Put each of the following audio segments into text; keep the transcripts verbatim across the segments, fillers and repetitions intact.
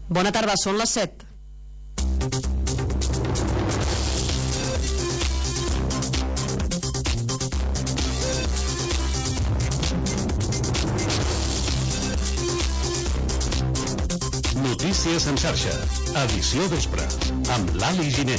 Bona tarda, són les set. Notícies en xarxa, edició vespre, amb l'Ali Giner.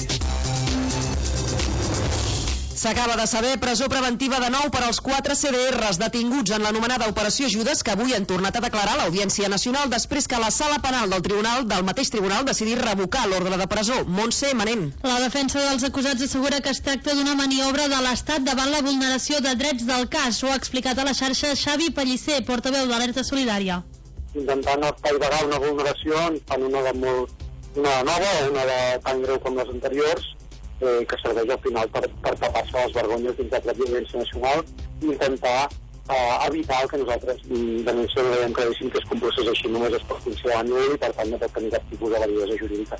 S'acaba de saber presó preventiva de nou per als quatre C D Rs detinguts en l'anomenada Operació Judes, que avui han tornat a declarar a l'Audiència Nacional després que la sala penal del tribunal del mateix tribunal decidís revocar l'ordre de presó. Montse Manent. La defensa dels acusats assegura que es tracta d'una maniobra de l'Estat davant la vulneració de drets del cas. Ho ha explicat a la xarxa Xavi Pellicer, portaveu d'Alerta Solidària. Intentant apaivagar una vulneració, en fan una de molt, una nova o una de tan greu com les anteriors, eh, que serveix al final per, per tapar-se les vergonyes dins de la violència nacional i intentar eh, evitar el que nosaltres denunciem i veiem que deixin que es compleixés així només es pot funcionar nul i per tant no pot tenir cap tipus de validesa jurídica.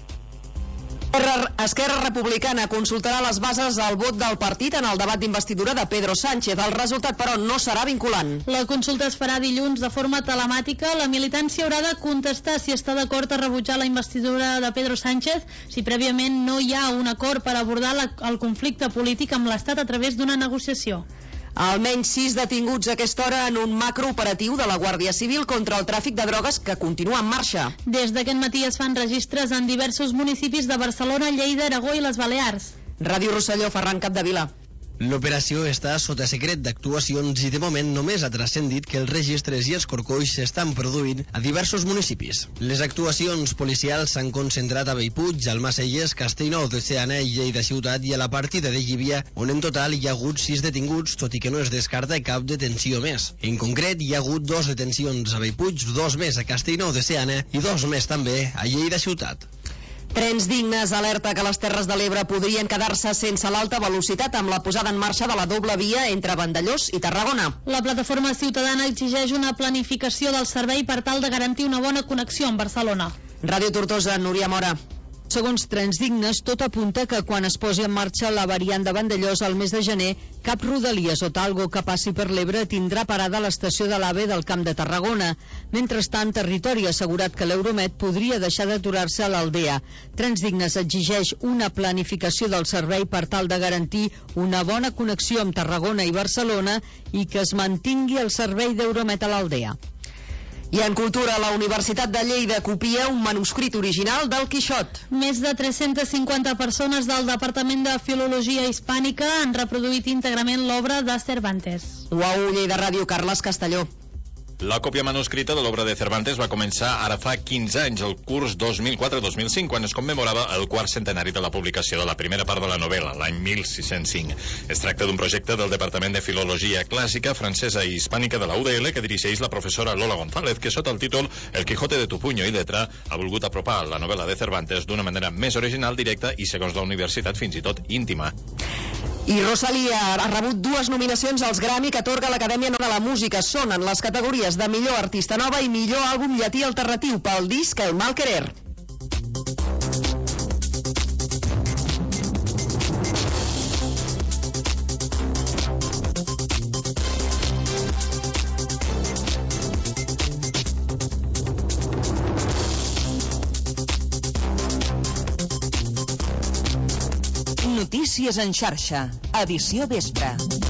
Esquerra Republicana consultarà les bases del vot del partit en el debat d'investidura de Pedro Sánchez. El resultat, però, no serà vinculant. La consulta es farà dilluns de forma telemàtica. La militància haurà de contestar si està d'acord a rebutjar la investidura de Pedro Sánchez si prèviament no hi ha un acord per abordar la, el conflicte polític amb l'Estat a través d'una negociació. Almenys sis detinguts a aquesta hora en un macrooperatiu de la Guàrdia Civil contra el tràfic de drogues que continua en marxa. Des d'aquest matí es fan registres en diversos municipis de Barcelona, Lleida, Aragó i les Balears. Ràdio Rosselló, Ferran Capdevila. L'operació està sota secret d'actuacions i de moment només ha transcendit que els registres i els corcolls s'estan produint a diversos municipis. Les actuacions policials s'han concentrat a Bellpuig, Almacelles, Castellnou de Seana i Lleida Ciutat i a la partida de Llívia, on en total hi ha hagut sis detinguts, tot i que no es descarta cap detenció més. En concret, hi ha hagut dos detencions a Bellpuig, dos més a Castellnou de Seana i dos més també a Lleida Ciutat. Trens Dignes alerta que les Terres de l'Ebre podrien quedar-se sense l'alta velocitat amb la posada en marxa de la doble via entre Vandellòs i Tarragona. La plataforma ciutadana exigeix una planificació del servei per tal de garantir una bona connexió amb Barcelona. Ràdio Tortosa, Núria Mora. Segons Trens Dignes, tot apunta que quan es posi en marxa la variant de Vandellòs al mes de gener, cap rodalies o talgo que passi per l'Ebre tindrà parada a l'estació de l'AVE del Camp de Tarragona. Mentrestant, Territori ha assegurat que l'Euromed podria deixar d'aturar-se a l'Aldea. Trens Dignes exigeix una planificació del servei per tal de garantir una bona connexió amb Tarragona i Barcelona i que es mantingui el servei d'Euromed a l'Aldea. I en cultura, la Universitat de Lleida copia un manuscrit original del Quixot. Més de tres-centes cinquanta persones del Departament de Filologia Hispànica han reproduït íntegrament l'obra de Cervantes. Uau, Lleida Ràdio, Carles Castelló. La còpia manuscrita de l'obra de Cervantes va començar ara fa quinze anys, el curs dos mil quatre dos mil cinc, quan es commemorava el quart centenari de la publicació de la primera part de la novel·la, l'any mil sis-cents cinc. Es tracta d'un projecte del Departament de Filologia Clàssica, Francesa i Hispànica de la U D L que dirigeix la professora Lola González, que sota el títol El Quijote de tu puño y letra ha volgut apropar la novel·la de Cervantes d'una manera més original, directa i, segons la universitat, fins i tot íntima. I Rosalía ha rebut dues nominacions als Grammy que atorga l'Acadèmia de la Música. Són en les categories de millor artista nova i millor àlbum llatí alternatiu pel disc El Mal Querer. Notícies en xarxa, edició vespre.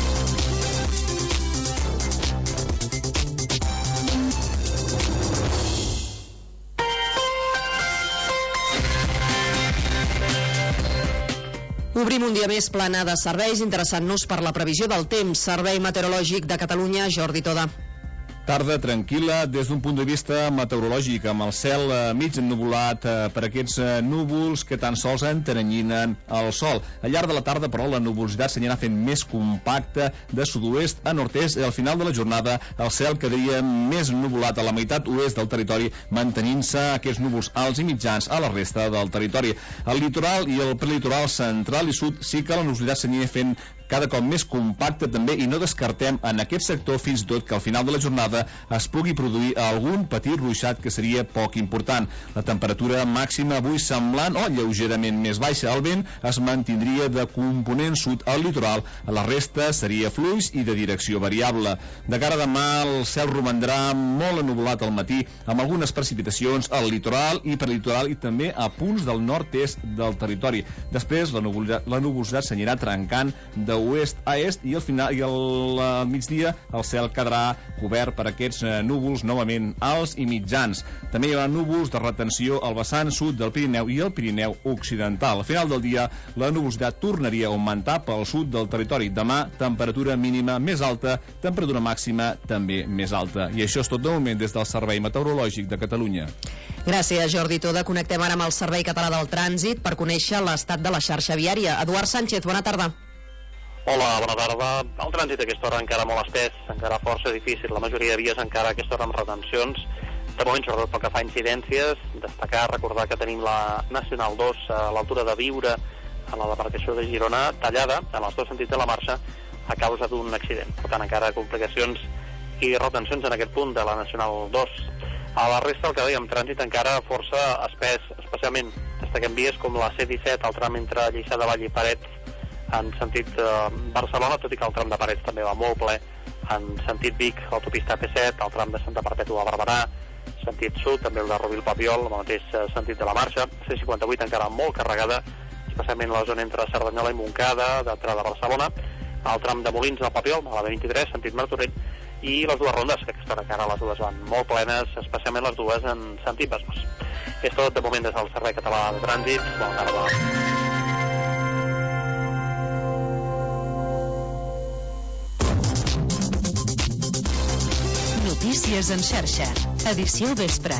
Obrim un dia més plana de serveis, interessant-nos per la previsió del temps. Servei Meteorològic de Catalunya, Jordi Toda. Tarda tranquil·la des d'un punt de vista meteorològic, amb el cel eh, mig ennuvolat eh, per aquests eh, núvols que tan sols enteranyinen el sol. Al llarg de la tarda, però, la nuvolositat s'anirà fent més compacta de sud-oest a nord-est i al final de la jornada el cel quedaria més ennuvolat a la meitat oest del territori, mantenint-se aquests núvols alts i mitjans a la resta del territori. Al litoral i el prelitoral central i sud sí que la nuvolositat s'anirà fent cada cop més compacta també, i no descartem en aquest sector fins i tot que al final de la jornada tarda es pugui produir algun petit ruixat que seria poc important. La temperatura màxima avui semblant o lleugerament més baixa. El vent es mantindria de component sud al litoral, a la resta seria fluix i de direcció variable. De cara a demà el cel romandrà molt ennuvolat al matí, amb algunes precipitacions al litoral i perlitoral i també a punts del nord-est del territori. Després la nuvolositat, la nuvolositat s'anirà trencant d'oest a est i al final i al, al migdia el cel quedarà cobert per aquests eh, núvols novament alts i mitjans. També hi haurà núvols de retenció al vessant sud del Pirineu i el Pirineu occidental. Al final del dia la nuvolositat tornaria a augmentar pel sud del territori. Demà temperatura mínima més alta, temperatura màxima també més alta. I això és tot de moment des del Servei Meteorològic de Catalunya. Gràcies, Jordi Toda. Connectem ara amb el Servei Català del Trànsit per conèixer l'estat de la xarxa viària. Eduard Sánchez, bona tarda. Hola, bona tarda. El trànsit a aquesta hora encara molt espès, encara força difícil. La majoria de vies encara a aquesta hora amb retencions. De moment, sobretot pel que fa a incidències, destacar, recordar que tenim la Nacional dos a l'altura de Biure, a la demarcació de Girona, tallada en els dos sentits de la marxa a causa d'un accident. Per tant, encara complicacions i retencions en aquest punt de la Nacional dos. A la resta, el que dèiem, trànsit encara força espès, especialment destaquem vies com la C disset, el tram entre Lliçà de Vall i Parets, en sentit eh, Barcelona, tot i que el tram de Parets també va molt ple, en sentit Vic, l'autopista P set, el tram de Santa Perpètua a Barberà, sentit sud, també el de Rovira i Papiol, el mateix eh, sentit de la marxa, C cinquanta-vuit encara molt carregada, especialment la zona entre Cerdanyola i Montcada, d'entrada a Barcelona, el tram de Molins al Papiol, a la B vint-i-tres, sentit Martorell, i les dues rondes, que aquesta hora encara les dues van molt plenes, especialment les dues en sentit Besòs. És tot de moment des del Servei Català de Trànsit. Bona tarda. Notícies en xarxa, edició vespre.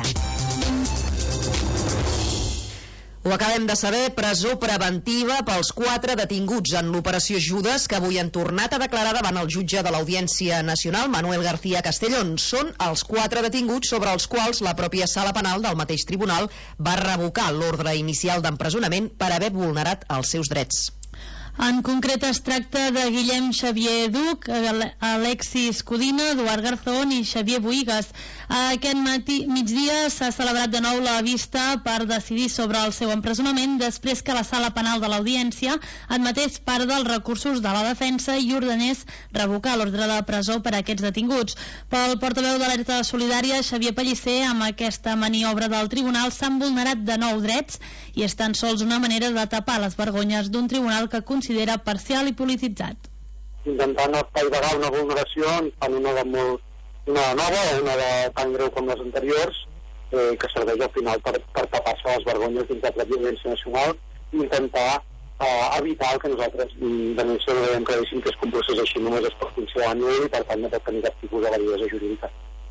Ho acabem de saber, presó preventiva pels quatre detinguts en l'operació Judes que avui han tornat a declarar davant el jutge de l'Audiència Nacional, Manuel García Castellón. Són els quatre detinguts sobre els quals la pròpia sala penal del mateix tribunal va revocar l'ordre inicial d'empresonament per haver vulnerat els seus drets. En concret es tracta de Guillem Xavier Duc, Alexis Codina, Eduard Garzón i Xavier Boïgues. Aquest matí, migdia s'ha celebrat de nou la vista per decidir sobre el seu empresonament després que la sala penal de l'Audiència admetés part dels recursos de la defensa i ordenés revocar l'ordre de presó per a aquests detinguts. Pel portaveu d'Alerta Solidària, Xavier Pellicer, amb aquesta maniobra del tribunal s'han vulnerat de nou drets i és tan sols una manera de tapar les vergonyes d'un tribunal que considera parcial i polititzat. Intentant apaivagar una vulneració en fan una de molt una nova o una de tan greu com les anteriors, eh, que serveix al final per, per tapar-se les vergonyes dins de la violència nacional i intentar eh, evitar el que nosaltres denunciem i veiem claríssim que és que un procés així només es pot funcionar a nivell i per tant no pot tenir cap tipus de validesa jurídica.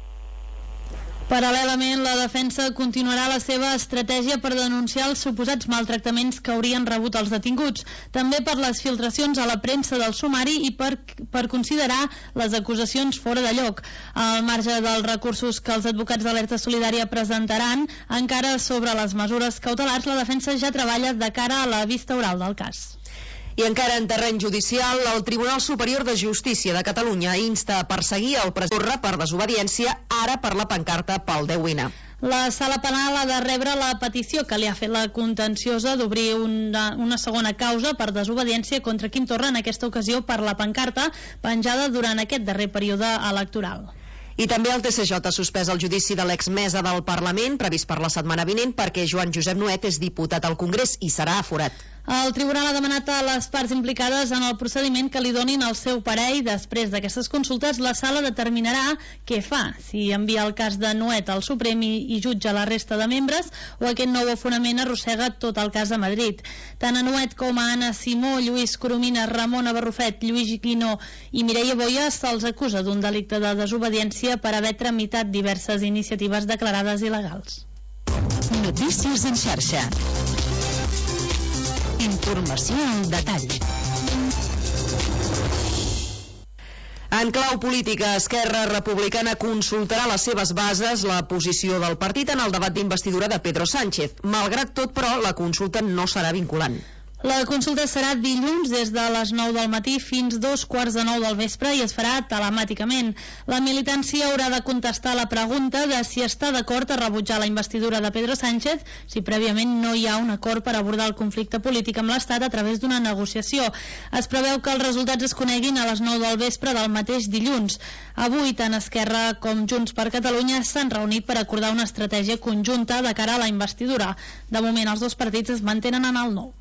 Paral·lelament, la defensa continuarà la seva estratègia per denunciar els suposats maltractaments que haurien rebut els detinguts, també per les filtracions a la premsa del sumari i per, per considerar les acusacions fora de lloc. Al marge dels recursos que els advocats d'Alerta Solidària presentaran, encara sobre les mesures cautelars, la defensa ja treballa de cara a la vista oral del cas. I encara en terreny judicial, el Tribunal Superior de Justícia de Catalunya insta a perseguir el president per desobediència, ara per la pancarta pel deu ene. La sala penal ha de rebre la petició que li ha fet la contenciosa d'obrir una, una segona causa per desobediència contra Quim Torra, en aquesta ocasió per la pancarta penjada durant aquest darrer període electoral. I també el T C J ha suspès el judici de l'exmesa del Parlament, previst per la setmana vinent, perquè Joan Josep Nuet és diputat al Congrés i serà aforat. El tribunal ha demanat a les parts implicades en el procediment que li donin el seu parer i després d'aquestes consultes la sala determinarà què fa, si envia el cas de Nuet al Suprem i, i jutja la resta de membres o aquest nou afonament arrossega tot el cas a Madrid. Tant a Nuet com a Anna Simó, Lluís Coromina, Ramona Barrufet, Lluís Guinó i Mireia Boia se'ls acusa d'un delicte de desobediència per haver tramitat diverses iniciatives declarades il·legals. Notícies en xarxa. Informació al detall. En clau política, Esquerra Republicana consultarà les seves bases la posició del partit en el debat d'investidura de Pedro Sánchez. Malgrat tot, però, la consulta no serà vinculant. La consulta serà dilluns des de les nou del matí fins dos quarts de nou del vespre i es farà telemàticament. La militància haurà de contestar la pregunta de si està d'acord a rebutjar la investidura de Pedro Sánchez si prèviament no hi ha un acord per abordar el conflicte polític amb l'Estat a través d'una negociació. Es preveu que els resultats es coneguin a les nou del vespre del mateix dilluns. Avui, tant Esquerra com Junts per Catalunya s'han reunit per acordar una estratègia conjunta de cara a la investidura. De moment, els dos partits es mantenen en el nou.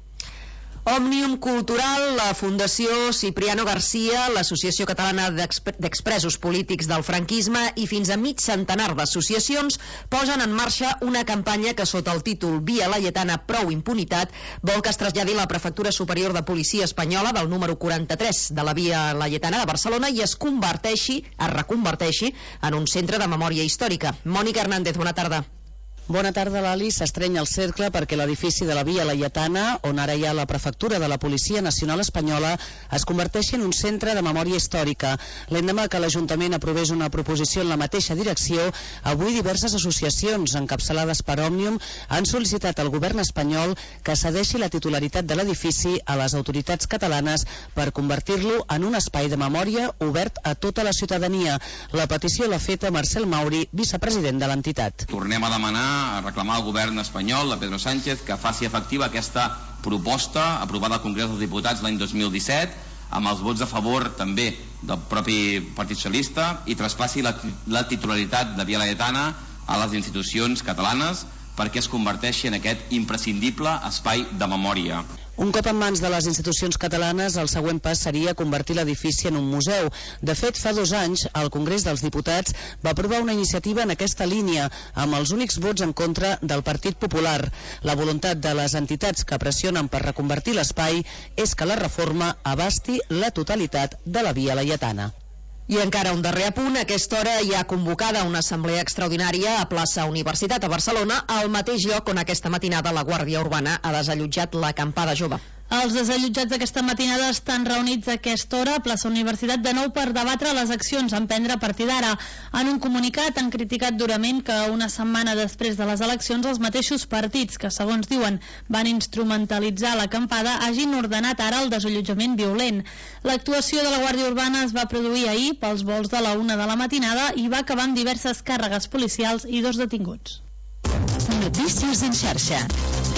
Òmnium Cultural, la Fundació Cipriano García, l'Associació Catalana d'Expresos Polítics del Franquisme i fins a mig centenar d'associacions posen en marxa una campanya que sota el títol Via Laietana prou impunitat vol que es traslladi la Prefectura Superior de Policia Espanyola del número quaranta-tres de la Via Laietana de Barcelona i es converteixi, es reconverteixi en un centre de memòria històrica. Mònica Hernández, bona tarda. Bona tarda, Lali. S'estreny el cercle perquè l'edifici de la Via Laietana, on ara hi ha la prefectura de la Policia Nacional Espanyola, es converteixi en un centre de memòria històrica. L'endemà que l'Ajuntament aprovés una proposició en la mateixa direcció, avui diverses associacions encapçalades per Òmnium han sol·licitat al govern espanyol que cedeixi la titularitat de l'edifici a les autoritats catalanes per convertir-lo en un espai de memòria obert a tota la ciutadania. La petició l'ha feta Marcel Mauri, vicepresident de l'entitat. Tornem a demanar a reclamar al govern espanyol, a Pedro Sánchez, que faci efectiva aquesta proposta aprovada al Congrés dels Diputats l'any dos mil disset, amb els vots a favor també del propi Partit Socialista, i traspassi la, la titularitat de Via Laietana a les institucions catalanes perquè es converteixi en aquest imprescindible espai de memòria. Un cop en mans de les institucions catalanes, el següent pas seria convertir l'edifici en un museu. De fet, fa dos anys, el Congrés dels Diputats va aprovar una iniciativa en aquesta línia, amb els únics vots en contra del Partit Popular. La voluntat de les entitats que pressionen per reconvertir l'espai és que la reforma abasti la totalitat de la Via Laietana. I encara un darrer apunt, a aquesta hora hi ha convocada una assemblea extraordinària a plaça Universitat a Barcelona, al mateix lloc on aquesta matinada la Guàrdia Urbana ha desallotjat l'acampada jove. Els desallotjats d'aquesta matinada estan reunits a aquesta hora a plaça Universitat de nou per debatre les accions a emprendre a partir d'ara. En un comunicat han criticat durament que una setmana després de les eleccions els mateixos partits que, segons diuen, van instrumentalitzar l'acampada hagin ordenat ara el desallotjament violent. L'actuació de la Guàrdia Urbana es va produir ahir pels vols de la una de la matinada i va acabar amb diverses càrregues policials i dos detinguts. Notícies en xarxa.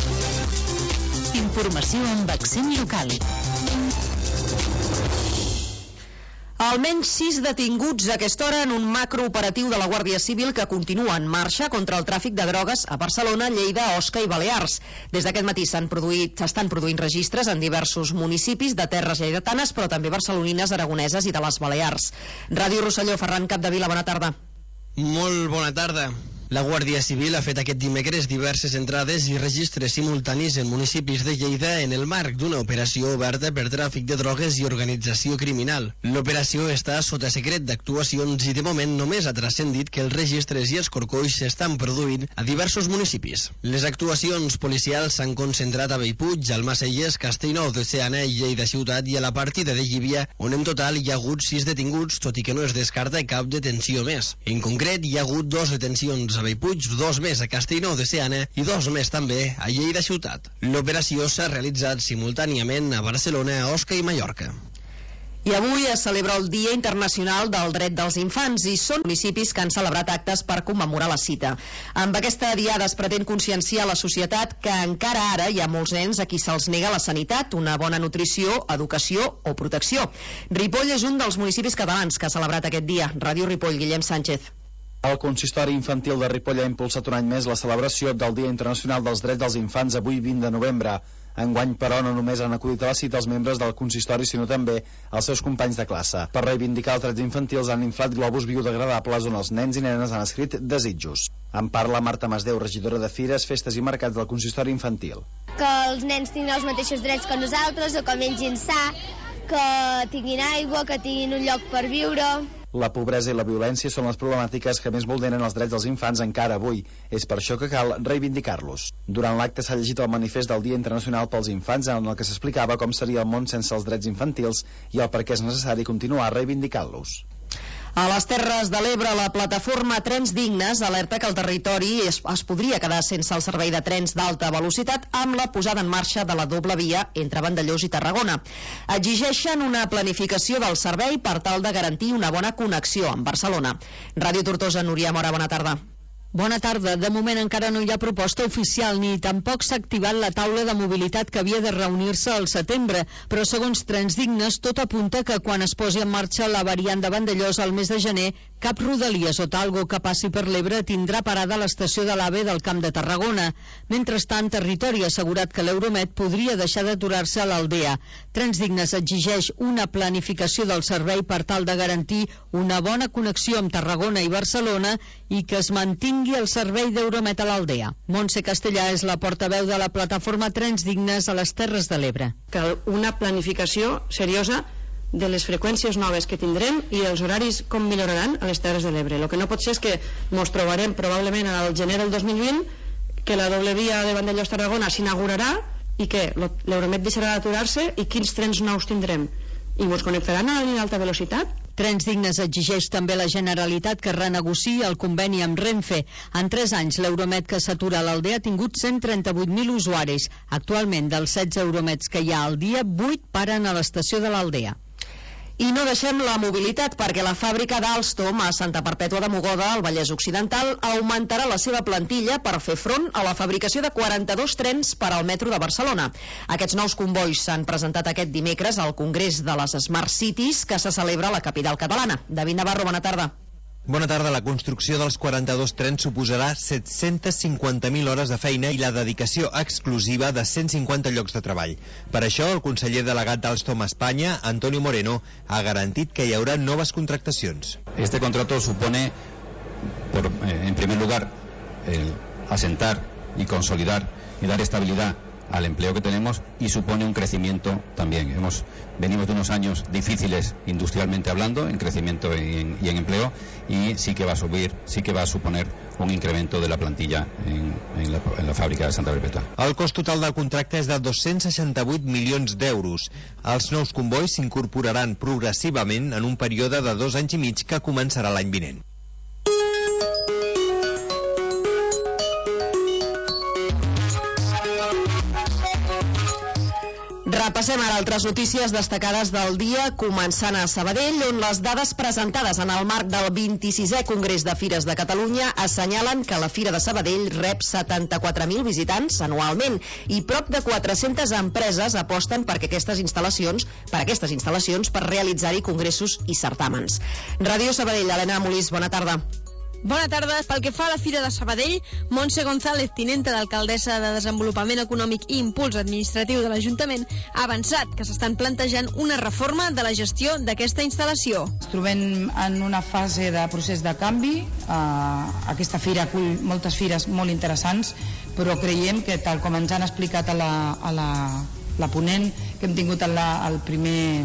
Informació amb accent local. Almenys sis detinguts a aquesta hora en un macrooperatiu de la Guàrdia Civil que continua en marxa contra el tràfic de drogues a Barcelona, Lleida, Osca i Balears. Des d'aquest matí s'han produït, s'estan produint registres en diversos municipis de terres lleidatanes, però també barcelonines, aragoneses i de les Balears. Ràdio Rosselló, Ferran Capdevila, bona tarda. Molt bona tarda. La Guàrdia Civil ha fet aquest dimecres diverses entrades i registres simultanis en municipis de Lleida en el marc d'una operació oberta per tràfic de drogues i organització criminal. L'operació està sota secret d'actuacions i de moment només ha transcendit que els registres i els corcolls s'estan produint a diversos municipis. Les actuacions policials s'han concentrat a Bellpuig, Almacelles, Castellnou de Seana i Lleida Ciutat i a la partida de Llívia, on en total hi ha hagut sis detinguts, tot i que no es descarta cap detenció més. En concret, hi ha hagut dos detencions a Bellpuig, dos més a Castellnou de Seana i dos més també a Lleida Ciutat. L'operació s'ha realitzat simultàniament a Barcelona, Osca i Mallorca. I avui es celebra el Dia Internacional del Dret dels Infants i són municipis que han celebrat actes per commemorar la cita. Amb aquesta diada es pretén conscienciar la societat que encara ara hi ha molts nens a qui se'ls nega la sanitat, una bona nutrició, educació o protecció. Ripoll és un dels municipis catalans que ha celebrat aquest dia. Ràdio Ripoll, Guillem Sánchez. El Consistori Infantil de Ripoll ha impulsat un any més la celebració del Dia Internacional dels Drets dels Infants avui vint de novembre. Enguany, però, no només han acudit a la cita els membres del consistori, sinó també els seus companys de classe. Per reivindicar els drets infantils han inflat globus biodegradables on els nens i nenes han escrit desitjos. En parla Marta Masdeu, regidora de Fires, Festes i Mercats del Consistori Infantil. Que els nens tinguin els mateixos drets que nosaltres, o que mengin sa, que tinguin aigua, que tinguin un lloc per viure. La pobresa i la violència són les problemàtiques que més vulneren els drets dels infants encara avui. És per això que cal reivindicar-los. Durant l'acte s'ha llegit el manifest del Dia Internacional pels Infants, en el que s'explicava com seria el món sense els drets infantils i el per què és necessari continuar reivindicant-los. A les Terres de l'Ebre, la plataforma Trens Dignes alerta que el territori es, es podria quedar sense el servei de trens d'alta velocitat amb la posada en marxa de la doble via entre Vandellòs i Tarragona. Exigeixen una planificació del servei per tal de garantir una bona connexió amb Barcelona. Ràdio Tortosa, Núria Mora, bona tarda. Bona tarda. De moment encara no hi ha proposta oficial ni tampoc s'ha activat la taula de mobilitat que havia de reunir-se al setembre, però segons Trens Dignes tot apunta que quan es posi en marxa la variant de Vandellòs al mes de gener, cap Rodalies o Talgo que passi per l'Ebre tindrà parada a l'estació de l'AVE del Camp de Tarragona. Mentrestant, Territori ha assegurat que l'Euromed podria deixar d'aturar-se a l'Aldea. Trens Dignes exigeix una planificació del servei per tal de garantir una bona connexió amb Tarragona i Barcelona i que es mantingui el servei d'Euromed a l'Aldea. Montse Castellà és la portaveu de la plataforma Trens Dignes a les Terres de l'Ebre. Cal una planificació seriosa de les freqüències noves que tindrem i els horaris com milloraran a les Terres de l'Ebre. El que no pot ser és que ens trobarem probablement al gener del dos mil vint que la doble via de Vandellòs-Tarragona s'inaugurarà i que l'Euromed deixarà d'aturar-se i quins trens nous tindrem. I ens connectaran a la línia d'alta velocitat? Trens Dignes exigeix també a la Generalitat que renegociï el conveni amb Renfe. En tres anys, l'Euromed que s'atura a l'Aldea ha tingut cent trenta-vuit mil usuaris. Actualment, dels setze Euromeds que hi ha al dia, vuit paren a l'estació de l'Aldea. I no deixem la mobilitat perquè la fàbrica d'Alstom a Santa Perpètua de Mogoda, al Vallès Occidental, augmentarà la seva plantilla per fer front a la fabricació de quaranta-dos trens per al metro de Barcelona. Aquests nous combois s'han presentat aquest dimecres al Congrés de les Smart Cities que se celebra a la capital catalana. David Navarro, bona tarda. Bona tarda. La construcció dels quaranta-dos trens suposarà set-centes cinquanta mil hores de feina i la dedicació exclusiva de cent cinquanta llocs de treball. Per això, el conseller delegat d'Alstom a Espanya, Antonio Moreno, ha garantit que hi haurà noves contractacions. Este contrato supone, por, eh, en primer lugar, el asentar y consolidar y dar estabilidad al empleo que tenemos y supone un crecimiento también. Hemos venimos de unos años difíciles industrialmente hablando, en crecimiento y en, y en empleo, y sí que va a subir, sí que va a suponer un incremento de la plantilla en, en, la, en la fàbrica de Santa Perpètua. El cost total del contracte és de dos-cents seixanta-vuit milions d'euros. Els nous combois s'incorporaran progressivament en un període de dos anys i mig que començarà l'any vinent. Repassem ara altres notícies destacades del dia, començant a Sabadell, on les dades presentades en el marc del vint-i-sisè Congrés de Fires de Catalunya assenyalen que la Fira de Sabadell rep setanta-quatre mil visitants anualment i prop de quatre-centes empreses aposten perquè aquestes instal·lacions, per aquestes instal·lacions per realitzar-hi congressos i certàmens. Ràdio Sabadell, Helena Molís, bona tarda. Bona tarda. Pel que fa a la Fira de Sabadell, Montse González, tinenta d'alcaldessa de Desenvolupament Econòmic i Impuls Administratiu de l'Ajuntament, ha avançat que s'estan plantejant una reforma de la gestió d'aquesta instal·lació. Ens trobem en una fase de procés de canvi. Uh, aquesta fira acull moltes fires molt interessants, però creiem que, tal com ens han explicat a la, a la, la ponent que hem tingut en la, el primer,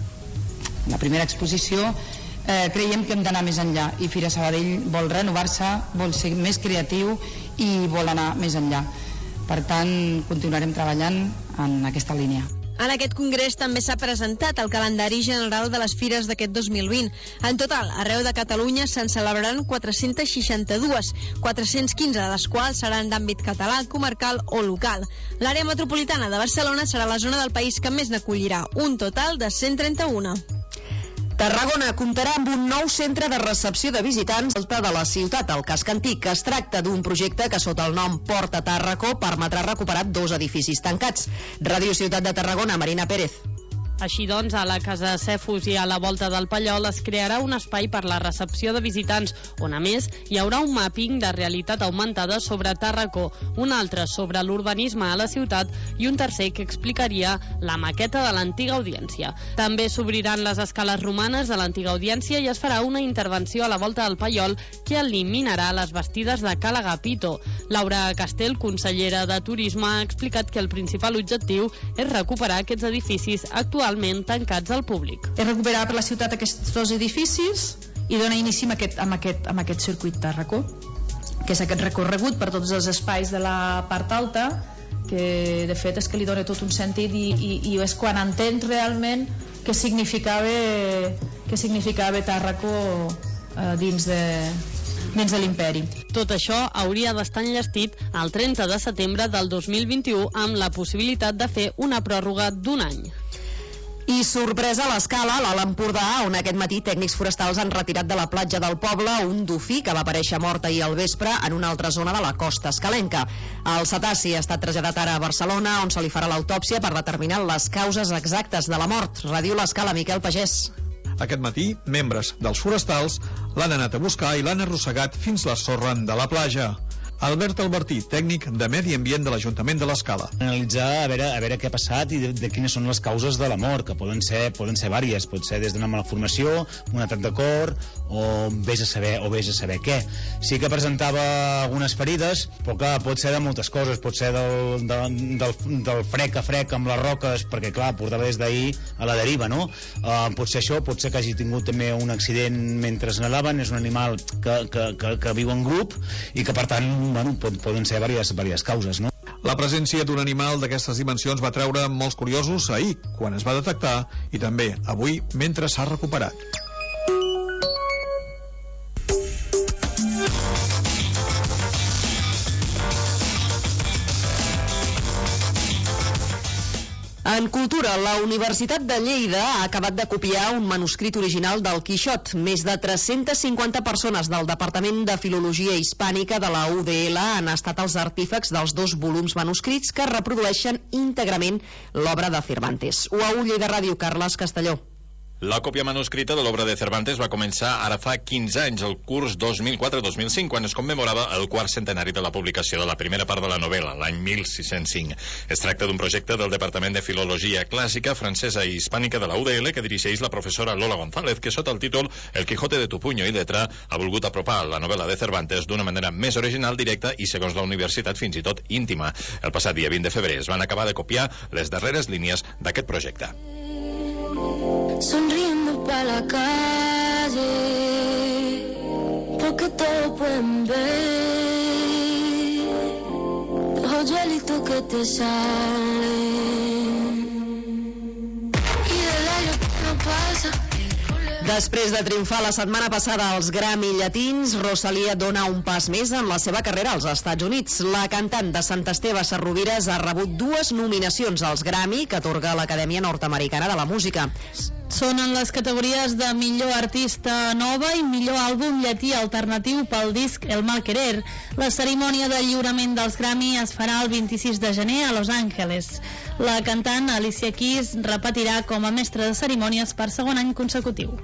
la primera exposició, Eh, creiem que hem d'anar més enllà i Fira Sabadell vol renovar-se, vol ser més creatiu i vol anar més enllà. Per tant, continuarem treballant en aquesta línia. En aquest congrés també s'ha presentat el calendari general de les fires d'aquest dos mil vint. En total, arreu de Catalunya se'n celebraran quatre-cents seixanta-dos, quatre-cents quinze de les quals seran d'àmbit català, comarcal o local. L'àrea metropolitana de Barcelona serà la zona del país que més n'acollirà, un total de cent trenta-un. Tarragona comptarà amb un nou centre de recepció de visitants alta de la ciutat, el Casc Antic, que es tracta d'un projecte que sota el nom Porta Tàrraco permetrà recuperar dos edificis tancats. Ràdio Ciutat de Tarragona, Marina Pérez. Així doncs, a la Casa Cefus i a la volta del Pallol es crearà un espai per la recepció de visitants, on a més hi haurà un màpping de realitat augmentada sobre Tàrraco, un altre sobre l'urbanisme a la ciutat i un tercer que explicaria la maqueta de l'antiga audiència. També s'obriran les escales romanes de l'antiga audiència i es farà una intervenció a la volta del Pallol que eliminarà les bastides de Cala Agapito. Laura Castell, consellera de Turisme, ha explicat que el principal objectiu és recuperar aquests edificis actuals tancats al públic. És recuperar per la ciutat aquests dos edificis i donar inici amb aquest, amb aquest, amb aquest circuit Tàrraco, que és aquest recorregut per tots els espais de la part alta, que de fet és que li dona tot un sentit i, i, i és quan entens realment què significava, què significava Tàrraco eh, dins de, dins de l'imperi. Tot això hauria d'estar enllestit el trenta de setembre del dos mil vint-i-u amb la possibilitat de fer una pròrroga d'un any. I sorpresa a l'Escala, a l'Alt Empordà, on aquest matí tècnics forestals han retirat de la platja del poble un dofí que va aparèixer mort ahir al vespre en una altra zona de la costa escalenca. El cetaci ha estat traslladat ara a Barcelona, on se li farà l'autòpsia per determinar les causes exactes de la mort. Ràdio l'Escala, Miquel Pagès. Aquest matí, membres dels forestals l'han anat a buscar i l'han arrossegat fins la sorra de la platja. Albert Albertí, tècnic de Medi Ambient de l'Ajuntament de l'Escala. Analitzar a veure, a veure què ha passat i de, de quines són les causes de la mort, que poden ser, poden ser vàries, pot ser des d'una malformació, un atac de cor, o vés a saber, o vés a saber què. Sí que presentava algunes ferides, però clar, pot ser de moltes coses, pot ser del, del, del, del frec a frec amb les roques, perquè clar, portava des d'ahir a la deriva, no? Uh, pot ser això, pot ser que hagi tingut també un accident mentre nadaven, és un animal que, que, que, que viu en grup i que per tant bueno, poden ser diverses, diverses causes, no? La presència d'un animal d'aquestes dimensions va treure molts curiosos ahir, quan es va detectar, i també avui, mentre s'ha recuperat. En cultura, la Universitat de Lleida ha acabat de copiar un manuscrit original del Quixot. Més de tres-centes cinquanta persones del Departament de Filologia Hispànica de la U D L han estat els artífex dels dos volums manuscrits que reprodueixen íntegrament l'obra de Cervantes. U A U Lleida Ràdio, Carles Castelló. La còpia manuscrita de l'obra de Cervantes va començar ara fa quinze anys, el curs dos mil quatre dos mil cinc, quan es commemorava el quart centenari de la publicació de la primera part de la novel·la, l'any mil sis-cents cinc. Es tracta d'un projecte del Departament de Filologia Clàssica, Francesa i Hispànica de la U D L que dirigeix la professora Lola González, que sota el títol El Quijote de tu puño y letra ha volgut apropar la novel·la de Cervantes d'una manera més original, directa i, segons la universitat, fins i tot íntima. El passat dia vint de febrer es van acabar de copiar les darreres línies d'aquest projecte. Sonriendo pa' la calle, porque todos pueden ver los hoyuelitos que te salen y del aire que no pasa. Després de triomfar la setmana passada als Grammy Llatins, Rosalía dona un pas més en la seva carrera als Estats Units. La cantant de Sant Esteve Sesrovires ha rebut dues nominacions als Grammy que atorga l'Acadèmia Nord-Americana de la Música. Són en les categories de millor artista nova i millor àlbum llatí alternatiu pel disc El Mal Querer. La cerimònia de lliurament dels Grammy es farà el vint-i-sis de gener a Los Angeles. La cantant Alicia Keys repetirà com a mestra de cerimònies per segon any consecutiu.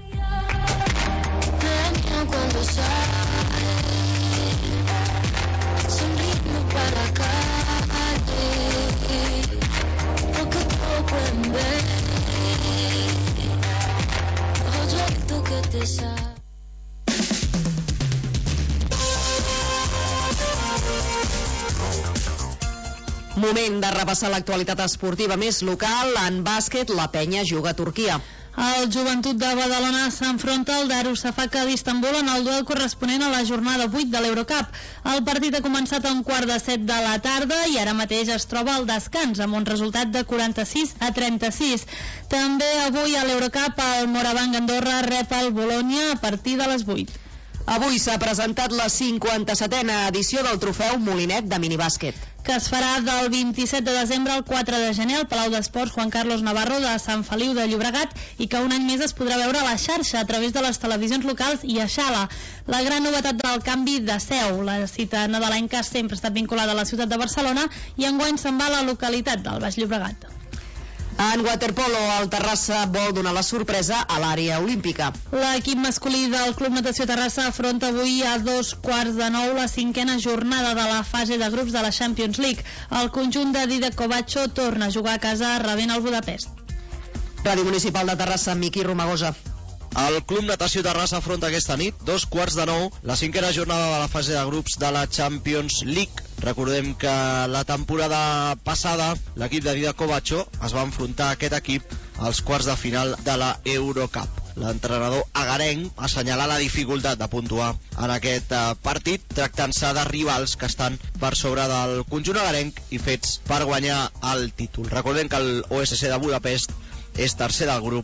Moment de repassar l'actualitat esportiva més local. En bàsquet, la Penya juga a Turquia. El Joventut de Badalona s'enfronta al Darussafaka d'Istanbul en el duel corresponent a la jornada vuit de l'Eurocup. El partit ha començat a un quart de set de la tarda i ara mateix es troba al descans amb un resultat de quaranta-sis a trenta-sis. També avui a l'Eurocup el Morabanc Andorra rep el Bologna a partir de les vuit. Avui s'ha presentat la cinquanta-setena edició del trofeu Molinet de minibàsquet, que es farà del vint-i-set de desembre al quatre de gener al Palau d'Esports Juan Carlos Navarro de Sant Feliu de Llobregat i que un any més es podrà veure a la xarxa a través de les televisions locals i a Xala. La gran novetat del canvi de seu. La cita nadalenca sempre ha estat vinculada a la ciutat de Barcelona i enguany se'n va a la localitat del Baix Llobregat. En waterpolo, el Terrassa vol donar la sorpresa a l'àrea olímpica. L'equip masculí del Club Natació Terrassa afronta avui a dos quarts de nou la cinquena jornada de la fase de grups de la Champions League. El conjunt de Didac Kovacho torna a jugar a casa rebent el Budapest. Ràdio Municipal de Terrassa, Miqui Romagosa. El Club Natació Terrassa afronta aquesta nit, dos quarts de nou, la cinquena jornada de la fase de grups de la Champions League. Recordem que la temporada passada l'equip de Didac Kovacho es va enfrontar a aquest equip als quarts de final de la Eurocup. L'entrenador agarenc assenyala la dificultat de puntuar en aquest partit, tractant-se de rivals que estan per sobre del conjunt agarenc i fets per guanyar el títol. Recordem que el O S C de Budapest és tercer del grup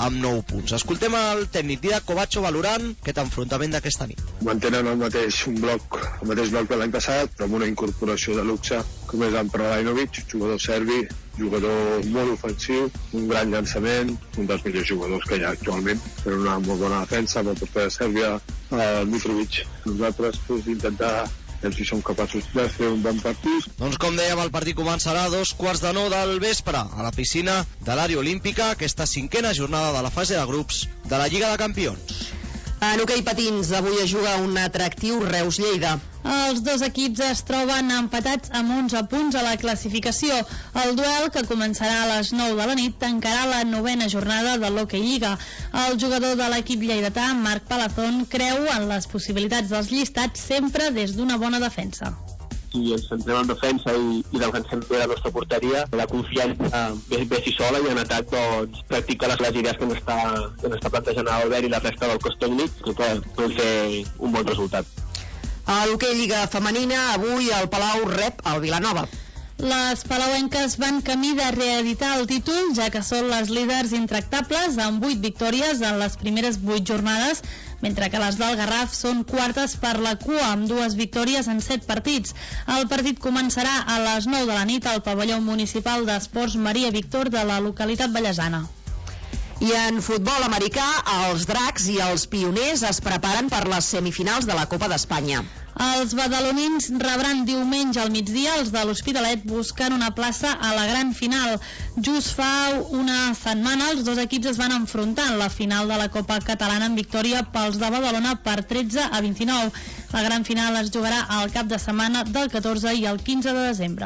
amb nou punts. Escoltem el tècnic Didac Kovacho valorant aquest enfrontament d'aquesta nit. Mantenen el mateix un bloc, el mateix bloc de l'any passat, però amb una incorporació de luxe com és en Prelajnovic, jugador serbi, jugador molt ofensiu, un gran llançament, un dels millors jugadors que hi ha actualment, per una molt bona defensa, amb el porter de Sèrbia, eh, Mitrovic. Nosaltres pues, intentar veure si som capaços de fer un bon partit. Doncs com dèiem, el partit començarà a dos quarts de nou del vespre a la piscina de l'àrea olímpica, aquesta cinquena jornada de la fase de grups de la Lliga de Campions. En hoquei patins, avui es juga un atractiu Reus-Lleida. Els dos equips es troben empatats amb onze punts a la classificació. El duel, que començarà a les nou de la nit, tancarà la novena jornada de l'Hockey Lliga. El jugador de l'equip lleidatà, Marc Palazón, creu en les possibilitats dels llistats sempre des d'una bona defensa. Si ens centrem en defensa i, i defensem bé la nostra porteria, la confiança ve, ve si sola, i en atac doncs, practica les, les idees que ens està, que ens està plantejant Albert i la resta del cos tècnic, que pot fer un bon resultat. A l'hoquei Lliga Femenina, avui el Palau rep el Vilanova. Les palauenques van camí de reeditar el títol, ja que són les líders intractables amb vuit victòries en les primeres vuit jornades, mentre que les del Garraf són quartes per la cua amb dues victòries en set partits. El partit començarà a les nou de la nit al pavelló municipal d'Esports Maria Víctor de la localitat vallesana. I en futbol americà, els Dracs i els Pioners es preparen per les semifinals de la Copa d'Espanya. Els badalonins rebran diumenge al migdia els de l'Hospitalet buscant una plaça a la gran final. Just fa una setmana els dos equips es van enfrontar en la final de la Copa Catalana en victòria pels de Badalona per tretze a vint-i-nou. La gran final es jugarà al cap de setmana del catorze i el quinze de desembre.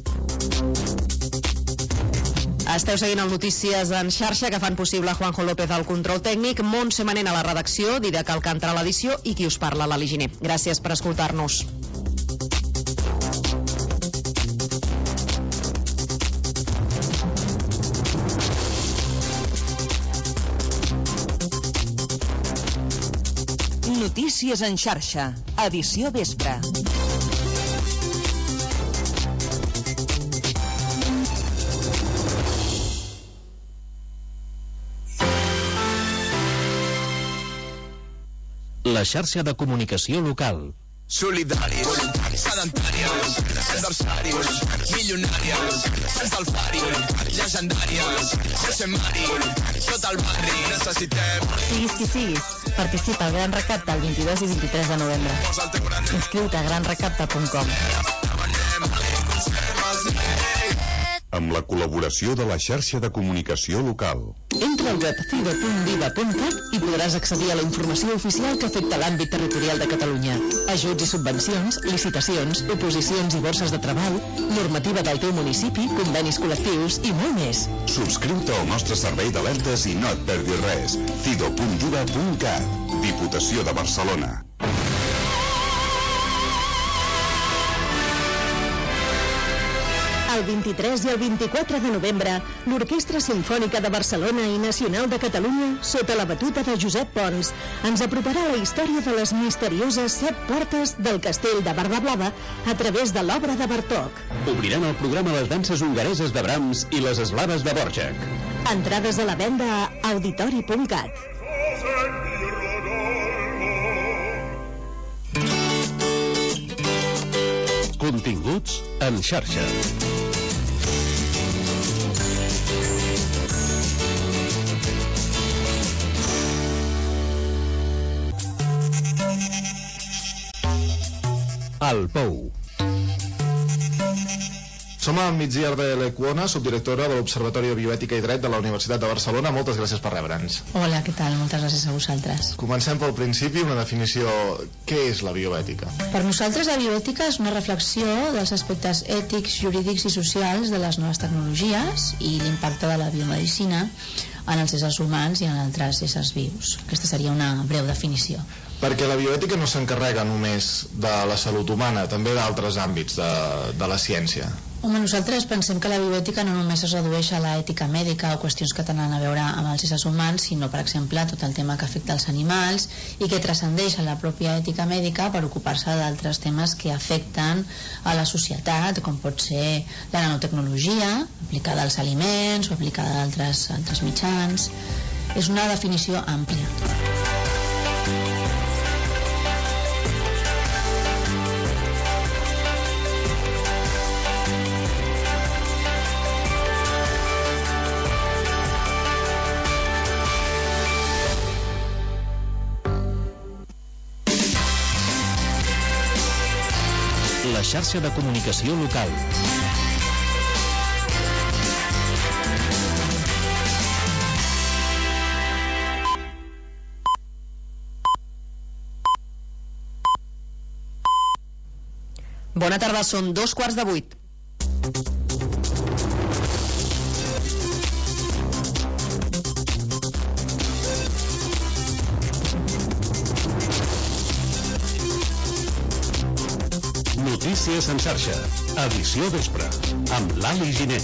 Esteu seguint el Notícies en xarxa, que fan possible Juanjo López al control tècnic, Montse Manent a la redacció, Didac Alcántara a l'edició i qui us parla, l'Ali Giner. Gràcies per escoltar-nos. Notícies en xarxa, edició vespre. La xarxa de comunicació local. Solidaris, sedentaris, adversaris, milionaris, els del Fari, llegendàries, José Mari, tot el barri necessitem. Siguis qui siguis, participa al Gran Recapte el vint-i-dos i vint-i-tres de novembre. Inscriu-te a gran recapte punt com. Amb la col·laboració de la xarxa de comunicació local. Entra al web cido punt viva punt cat i podràs accedir a la informació oficial que afecta l'àmbit territorial de Catalunya. Ajuts i subvencions, licitacions, oposicions i borses de treball, normativa del teu municipi, convenis col·lectius i molt més. Subscriu-te al nostre servei d'alertes i no et perdis res. cido punt viva punt cat. Diputació de Barcelona. El vint-i-tres i el vint-i-quatre de novembre, l'Orquestra Simfònica de Barcelona i Nacional de Catalunya, sota la batuta de Josep Pons, ens aproparà a la història de les misterioses set portes del castell de Barbablava a través de l'obra de Bartók. Obriran el programa les danses hongareses de Brahms i les eslaves de Dvořák. Entrades a la venda a auditori punt cat. Continguts en xarxa. El Pou. Som al migdia de l'Equona, subdirectora de l'Observatori de Bioètica i Dret de la Universitat de Barcelona. Moltes gràcies per rebre'ns. Hola, què tal? Moltes gràcies a vosaltres. Comencem pel principi, una definició. Què és la bioètica? Per nosaltres la bioètica és una reflexió dels aspectes ètics, jurídics i socials de les noves tecnologies i l'impacte de la biomedicina en els éssers humans i en altres éssers vius. Aquesta seria una breu definició. Perquè la bioètica no s'encarrega només de la salut humana, també d'altres àmbits de, de la ciència. Home, nosaltres pensem que la bioètica no només es redueix a l'ètica mèdica o qüestions que tenen a veure amb els éssers humans, sinó, per exemple, tot el tema que afecta els animals i que transcendeix a la pròpia ètica mèdica per ocupar-se d'altres temes que afecten a la societat, com pot ser la nanotecnologia, aplicada als aliments o aplicada a altres, altres mitjans. és una definició àmplia. La xarxa de comunicació local. Bona tarda, són dos quarts de vuit. Notícies en xarxa, edició vespre, amb l'Ali Giner.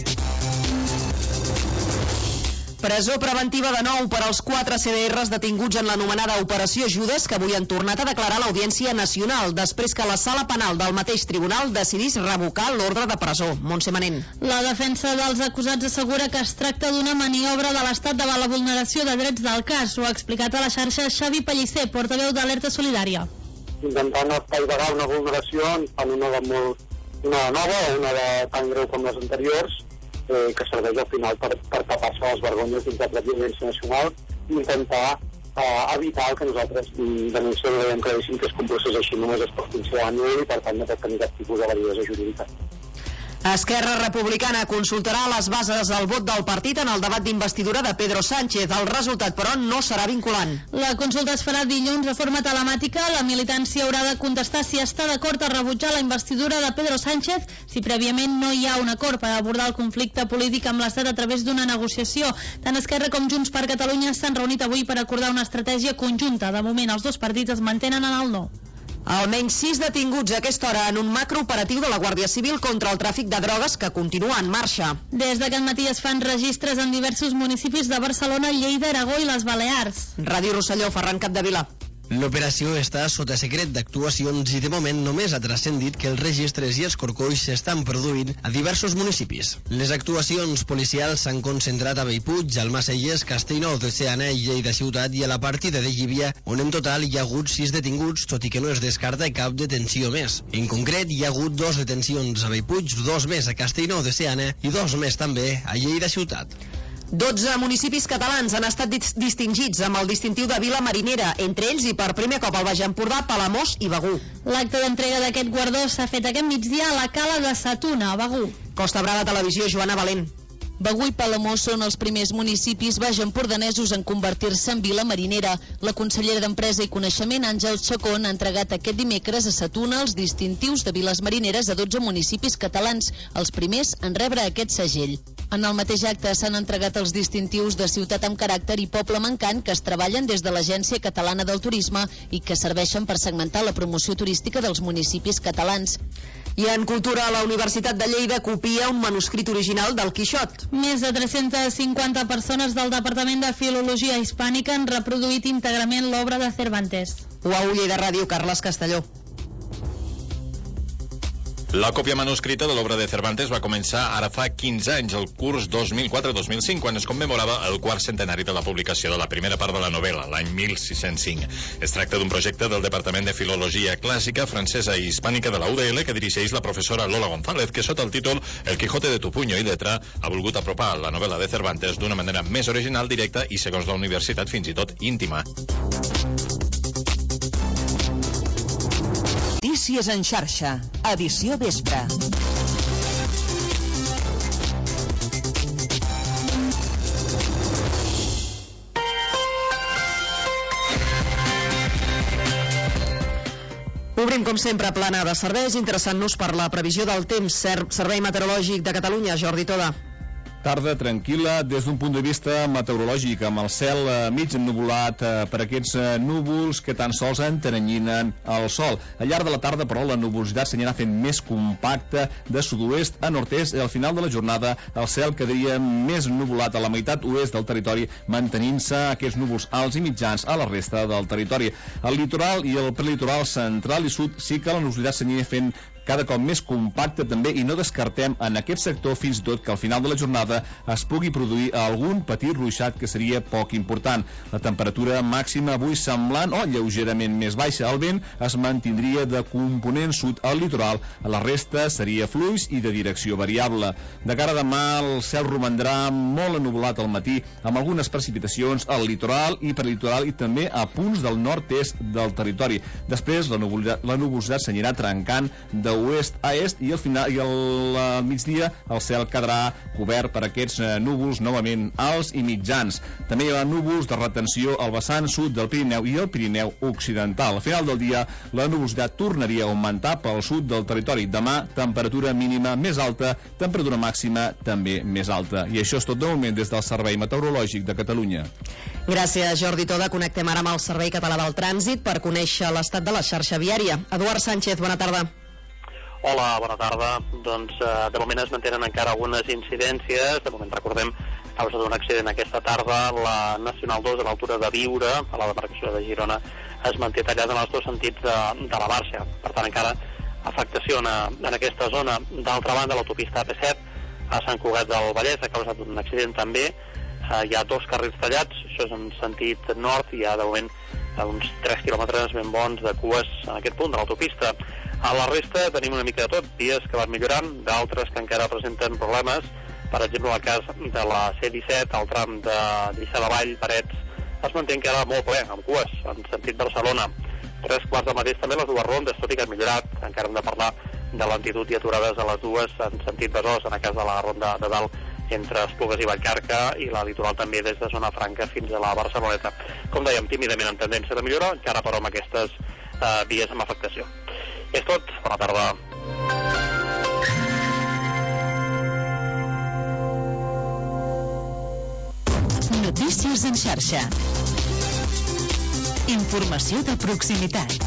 Presó preventiva de nou per als quatre C D Rs detinguts en l'anomenada Operació Judes, que avui han tornat a declarar a l'Audiència Nacional, després que la sala penal del mateix tribunal decidís revocar l'ordre de presó. Montse Manent. La defensa dels acusats assegura que es tracta d'una maniobra de l'Estat davant la vulneració de drets del cas. Ho ha explicat a la xarxa Xavi Pellicer, portaveu d'Alerta Solidària. Intentant espaivagar una vulneració, en fan una de, molt, una de nova o una de tan greu com les anteriors, eh, que serveix al final per, per tapar-se les vergonyes dins de la violència nacional i intentar eh, evitar el que nosaltres denunciem i veiem claríssim, que és que un procés així només es pot considerar nul i per tant no pot tenir cap tipus de validesa jurídica. Esquerra Republicana consultarà les bases del vot del partit en el debat d'investidura de Pedro Sánchez. El resultat, però, no serà vinculant. La consulta es farà dilluns de forma telemàtica. La militància haurà de contestar si està d'acord a rebutjar la investidura de Pedro Sánchez si prèviament no hi ha un acord per abordar el conflicte polític amb l'Estat a través d'una negociació. Tant Esquerra com Junts per Catalunya s'han reunit avui per acordar una estratègia conjunta. De moment, els dos partits es mantenen en el no. Almenys sis detinguts a aquesta hora en un macrooperatiu de la Guàrdia Civil contra el tràfic de drogues que continua en marxa. Des d'aquest matí es fan registres en diversos municipis de Barcelona, Lleida, Aragó i les Balears. Ràdio Rosselló, Ferran Capdevila. L'operació està sota secret d'actuacions i de moment només ha transcendit que els registres i els corcolls s'estan produint a diversos municipis. Les actuacions policials s'han concentrat a Bellpuig, Almacelles, Castellnou de Seana, Lleida Ciutat i a la partida de Llívia, on en total hi ha hagut sis detinguts, tot i que no es descarta cap detenció més. En concret, hi ha hagut dos detencions a Bellpuig, dos més a Castellnou de Seana i dos més també a Lleida Ciutat. dotze municipis catalans han estat distingits amb el distintiu de Vila Marinera, entre ells i per primer cop al Baix Empordà, Palamós i Begur. L'acte d'entrega d'aquest guardó s'ha fet aquest migdia a la Cala de Satuna, a Begur. Costa Brava Televisió, Joana Valent. Begur i Palamós són els primers municipis baixempordanesos en convertir-se en vila marinera. La consellera d'Empresa i Coneixement, Àngel Chacón, ha entregat aquest dimecres a Satuna els distintius de viles marineres a dotze municipis catalans, els primers en rebre aquest segell. En el mateix acte s'han entregat els distintius de ciutat amb caràcter i poble mancant que es treballen des de l'Agència Catalana del Turisme i que serveixen per segmentar la promoció turística dels municipis catalans. I en cultura, la Universitat de Lleida copia un manuscrit original del Quixot. Més de tres-centes cinquanta persones del Departament de Filologia Hispànica han reproduït íntegrament l'obra de Cervantes. U A U Lleida Ràdio, Carles Castelló. La còpia manuscrita de l'obra de Cervantes va començar ara fa quinze anys, el curs dos mil quatre dos mil cinc, quan es commemorava el quart centenari de la publicació de la primera part de la novel·la, l'any mil sis-cents cinc. Es tracta d'un projecte del Departament de Filologia Clàssica, Francesa i Hispànica de la U D L que dirigeix la professora Lola González, que sota el títol El Quijote de tu puño y letra ha volgut apropar la novel·la de Cervantes d'una manera més original, directa i, segons la universitat, fins i tot íntima. Notícies en xarxa, edició vespre. Obrim, com sempre, plana de serveis, interessant-nos per la previsió del temps. Servei Meteorològic de Catalunya, Jordi Toda. Tarda tranquil·la des d'un punt de vista meteorològic, amb el cel eh, mig ennubulat eh, per aquests eh, núvols que tan sols enteranyinen el sol. Al llarg de la tarda, però, la nuvolositat s'anirà fent més compacta de sud-oest a nord-est i al final de la jornada el cel quedaria més ennubulat a la meitat oest del territori, mantenint-se aquests núvols alts i mitjans a la resta del territori. Al litoral i el prelitoral central i sud sí que la nuvolositat s'anirà fent cada cop més compacte també, i no descartem en aquest sector fins i tot que al final de la jornada es pugui produir algun petit ruixat que seria poc important. La temperatura màxima avui semblant o lleugerament més baixa. El vent es mantindria de component sud al litoral, a la resta seria fluix i de direcció variable. De cara a demà el cel romandrà molt ennubulat al matí, amb algunes precipitacions al litoral i prelitoral i també a punts del nord-est del territori. Després la nuvolositat, la nuvolositat s'anirà trencant d'oest a est i al final i al migdia el cel quedarà cobert per aquests eh, núvols novament alts i mitjans. També hi ha núvols de retenció al vessant sud del Pirineu i el Pirineu occidental. Al final del dia la nuvolositat tornaria a augmentar pel sud del territori. Demà temperatura mínima més alta, temperatura màxima també més alta. I això és tot de moment des del Servei Meteorològic de Catalunya. Gràcies, Jordi Toda. Connectem ara amb el Servei Català del Trànsit per conèixer l'estat de la xarxa viària. Eduard Sánchez, bona tarda. Hola, bona tarda. Doncs eh, de moment es mantenen encara algunes incidències. De moment recordem, a causa d'un accident aquesta tarda, la Nacional dos a l'altura de Biure, a la demarcació de Girona, es manté tallada en els dos sentits de, de la Bàrcia. Per tant, encara afectació en, en aquesta zona. D'altra banda, l'autopista A P set a Sant Cugat del Vallès ha causat un accident també. Eh, hi ha dos carrils tallats, això és en sentit nord, i hi ha de moment uns tres quilòmetres ben bons de cues en aquest punt de l'autopista. A la resta tenim una mica de tot, vies que van millorant, d'altres que encara presenten problemes. Per exemple, el cas de la C disset, el tram de Lliçà de Vall, Parets, es manté encara molt ple, amb cues, en sentit Barcelona. Tres quarts del mateix també les dues rondes, tot i que han millorat. Encara hem de parlar de lentitud i aturades a les dues en sentit Besòs, en el cas de la ronda de dalt entre Esplugues i Vallcarca, i la litoral també des de Zona Franca fins a la Barceloneta. Com dèiem, tímidament en tendència de millora, encara però amb aquestes eh, vies amb afectació. És tot, bona tarda. Notícies en xarxa. Informació de proximitat.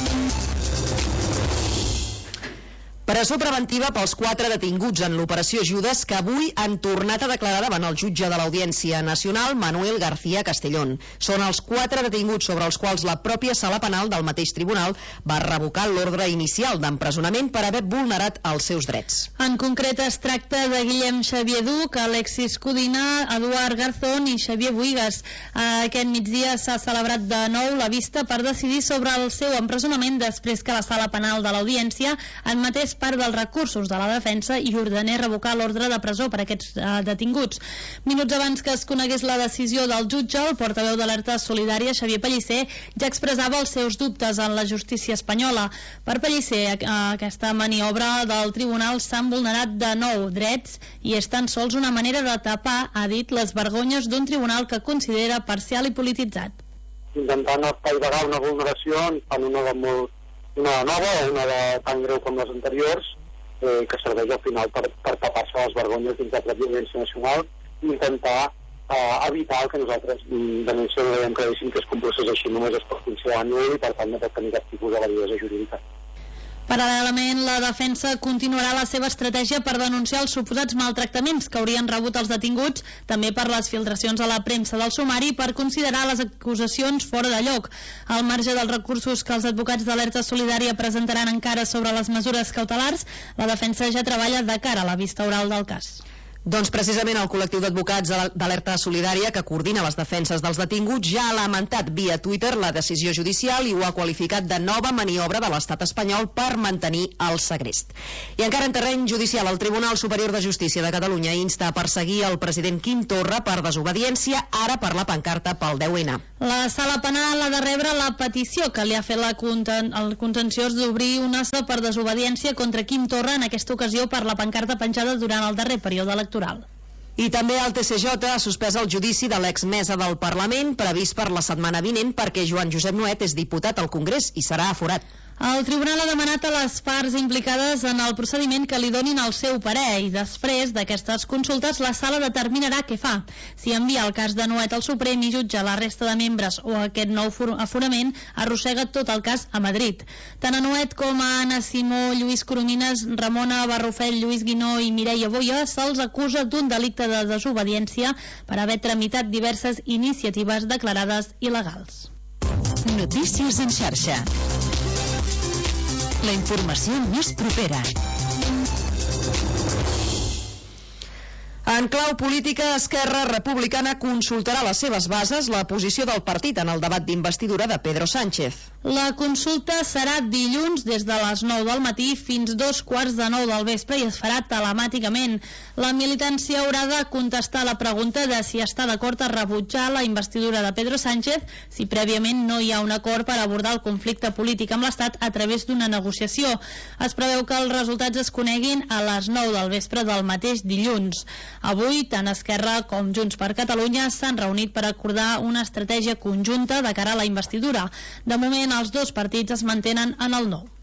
Presó preventiva pels quatre detinguts en l'operació Judes que avui han tornat a declarar davant el jutge de l'Audiència Nacional, Manuel García Castellón. Són els quatre detinguts sobre els quals la pròpia sala penal del mateix tribunal va revocar l'ordre inicial d'empresonament per haver vulnerat els seus drets. En concret es tracta de Guillem Xavier Duc, Alexis Codina, Eduard Garzón i Xavier Buigas. Aquest migdia s'ha celebrat de nou la vista per decidir sobre el seu empresonament després que la sala penal de l'Audiència admetés part dels recursos de la defensa i ordenés revocar l'ordre de presó per a aquests uh, detinguts. Minuts abans que es conegués la decisió del jutge, el portaveu d'Alerta Solidària, Xavier Pellicer, ja expressava els seus dubtes en la justícia espanyola. Per Pellicer, uh, aquesta maniobra del tribunal s'han vulnerat de nou drets i és tan sols una manera de tapar, ha dit, les vergonyes d'un tribunal que considera parcial i polititzat. Intentant apaivagar una vulneració en fan una de molt una nova o una de tan greu com les anteriors, eh, que serveix al final per, per tapar-se les vergonyes dins de la violència nacional i intentar eh, evitar el que nosaltres denunciem i veiem que és que un procés així només es pot considerar nul i per tant no pot tenir cap tipus de validesa jurídica. Paral·lelament, la defensa continuarà la seva estratègia per denunciar els suposats maltractaments que haurien rebut els detinguts, també per les filtracions a la premsa del sumari i per considerar les acusacions fora de lloc. Al marge dels recursos que els advocats d'Alerta Solidària presentaran encara sobre les mesures cautelars, la defensa ja treballa de cara a la vista oral del cas. Doncs precisament el col·lectiu d'advocats d'Alerta Solidària, que coordina les defenses dels detinguts, ja ha lamentat via Twitter la decisió judicial i ho ha qualificat de nova maniobra de l'estat espanyol per mantenir el segrest. I encara en terreny judicial, el Tribunal Superior de Justícia de Catalunya insta a perseguir el president Quim Torra per desobediència, ara per la pancarta pel deu ena. La sala penal ha de rebre la petició que li ha fet la conten el contenciós d'obrir una sala per desobediència contra Quim Torra, en aquesta ocasió per la pancarta penjada durant el darrer període electoral. I també el T C J ha suspès el judici de l'exmesa del Parlament previst per la setmana vinent perquè Joan Josep Nuet és diputat al Congrés i serà aforat. El tribunal ha demanat a les parts implicades en el procediment que li donin el seu parer i després d'aquestes consultes la sala determinarà què fa. Si envia el cas de Nuet al Suprem i jutja la resta de membres o aquest nou aforament, arrossega tot el cas a Madrid. Tant a Nuet com a Anna Simó, Lluís Coromines, Ramona Barrufell, Lluís Guinó i Mireia Boia se'ls acusa d'un delicte de desobediència per haver tramitat diverses iniciatives declarades il·legals. Notícies en xarxa. La informació més propera. En clau política, Esquerra Republicana consultarà les seves bases la posició del partit en el debat d'investidura de Pedro Sánchez. La consulta serà dilluns des de les nou del matí fins dos quarts de nou del vespre i es farà telemàticament. La militància haurà de contestar la pregunta de si està d'acord a rebutjar la investidura de Pedro Sánchez si prèviament no hi ha un acord per abordar el conflicte polític amb l'Estat a través d'una negociació. Es preveu que els resultats es coneguin a les nou del vespre del mateix dilluns. Avui, tant Esquerra com Junts per Catalunya s'han reunit per acordar una estratègia conjunta de cara a la investidura. De moment, els dos partits es mantenen en el no.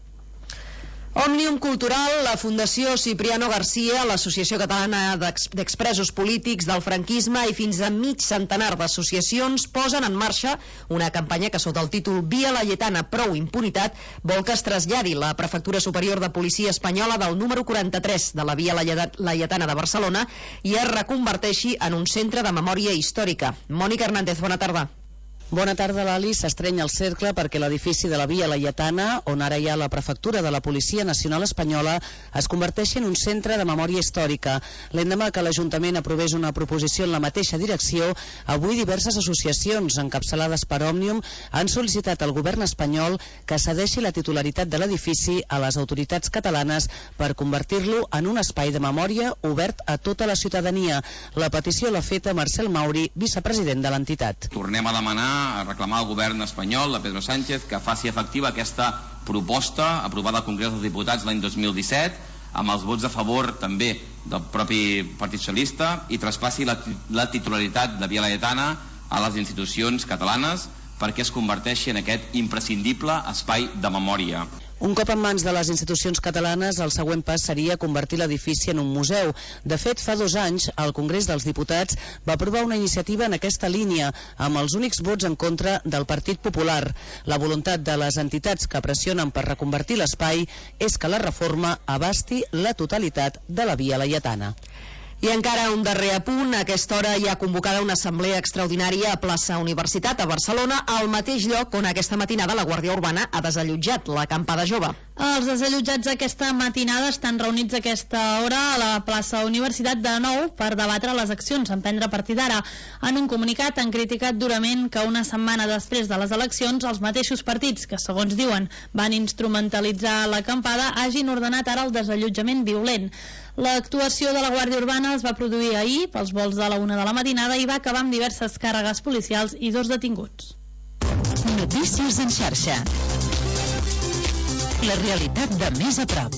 Òmnium Cultural, la Fundació Cipriano García, l'Associació Catalana d'Expresos Polítics del Franquisme i fins a mig centenar d'associacions posen en marxa una campanya que sota el títol Via Laietana, prou impunitat, vol que es traslladi la Prefectura Superior de Policia Espanyola del número quaranta-tres de la Via Laietana de Barcelona i es reconverteixi en un centre de memòria històrica. Mònica Hernández, bona tarda. Bona tarda, Lali. S'estrenya el cercle perquè l'edifici de la Via Laietana, on ara hi ha la prefectura de la Policia Nacional Espanyola, es converteixi en un centre de memòria històrica. L'endemà que l'Ajuntament aprovés una proposició en la mateixa direcció, avui diverses associacions encapçalades per Òmnium han sol·licitat al govern espanyol que cedeixi la titularitat de l'edifici a les autoritats catalanes per convertir-lo en un espai de memòria obert a tota la ciutadania. La petició l'ha feta Marcel Mauri, vicepresident de l'entitat. Tornem a demanar a reclamar al govern espanyol, a Pedro Sánchez, que faci efectiva aquesta proposta aprovada al Congrés dels Diputats l'any dos mil disset, amb els vots a favor també del propi Partit Socialista, i traspassi la, la titularitat de Via Laietana a les institucions catalanes perquè es converteixi en aquest imprescindible espai de memòria. Un cop en mans de les institucions catalanes, el següent pas seria convertir l'edifici en un museu. De fet, fa dos anys, el Congrés dels Diputats va aprovar una iniciativa en aquesta línia, amb els únics vots en contra del Partit Popular. La voluntat de les entitats que pressionen per reconvertir l'espai és que la reforma abasti la totalitat de la Via Laietana. I encara un darrer apunt. A aquesta hora hi ha convocada una assemblea extraordinària a plaça Universitat a Barcelona, al mateix lloc on aquesta matinada la Guàrdia Urbana ha desallotjat l'acampada jove. Els desallotjats aquesta matinada estan reunits a aquesta hora a la plaça Universitat de nou per debatre les accions a emprendre a partir d'ara. En un comunicat han criticat durament que una setmana després de les eleccions els mateixos partits que, segons diuen, van instrumentalitzar l'acampada hagin ordenat ara el desallotjament violent. L'actuació de la Guàrdia Urbana es va produir ahir pels vols de la una de la matinada i va acabar amb diverses càrregues policials i dos detinguts. Notícies en xarxa. La realitat de més a prop.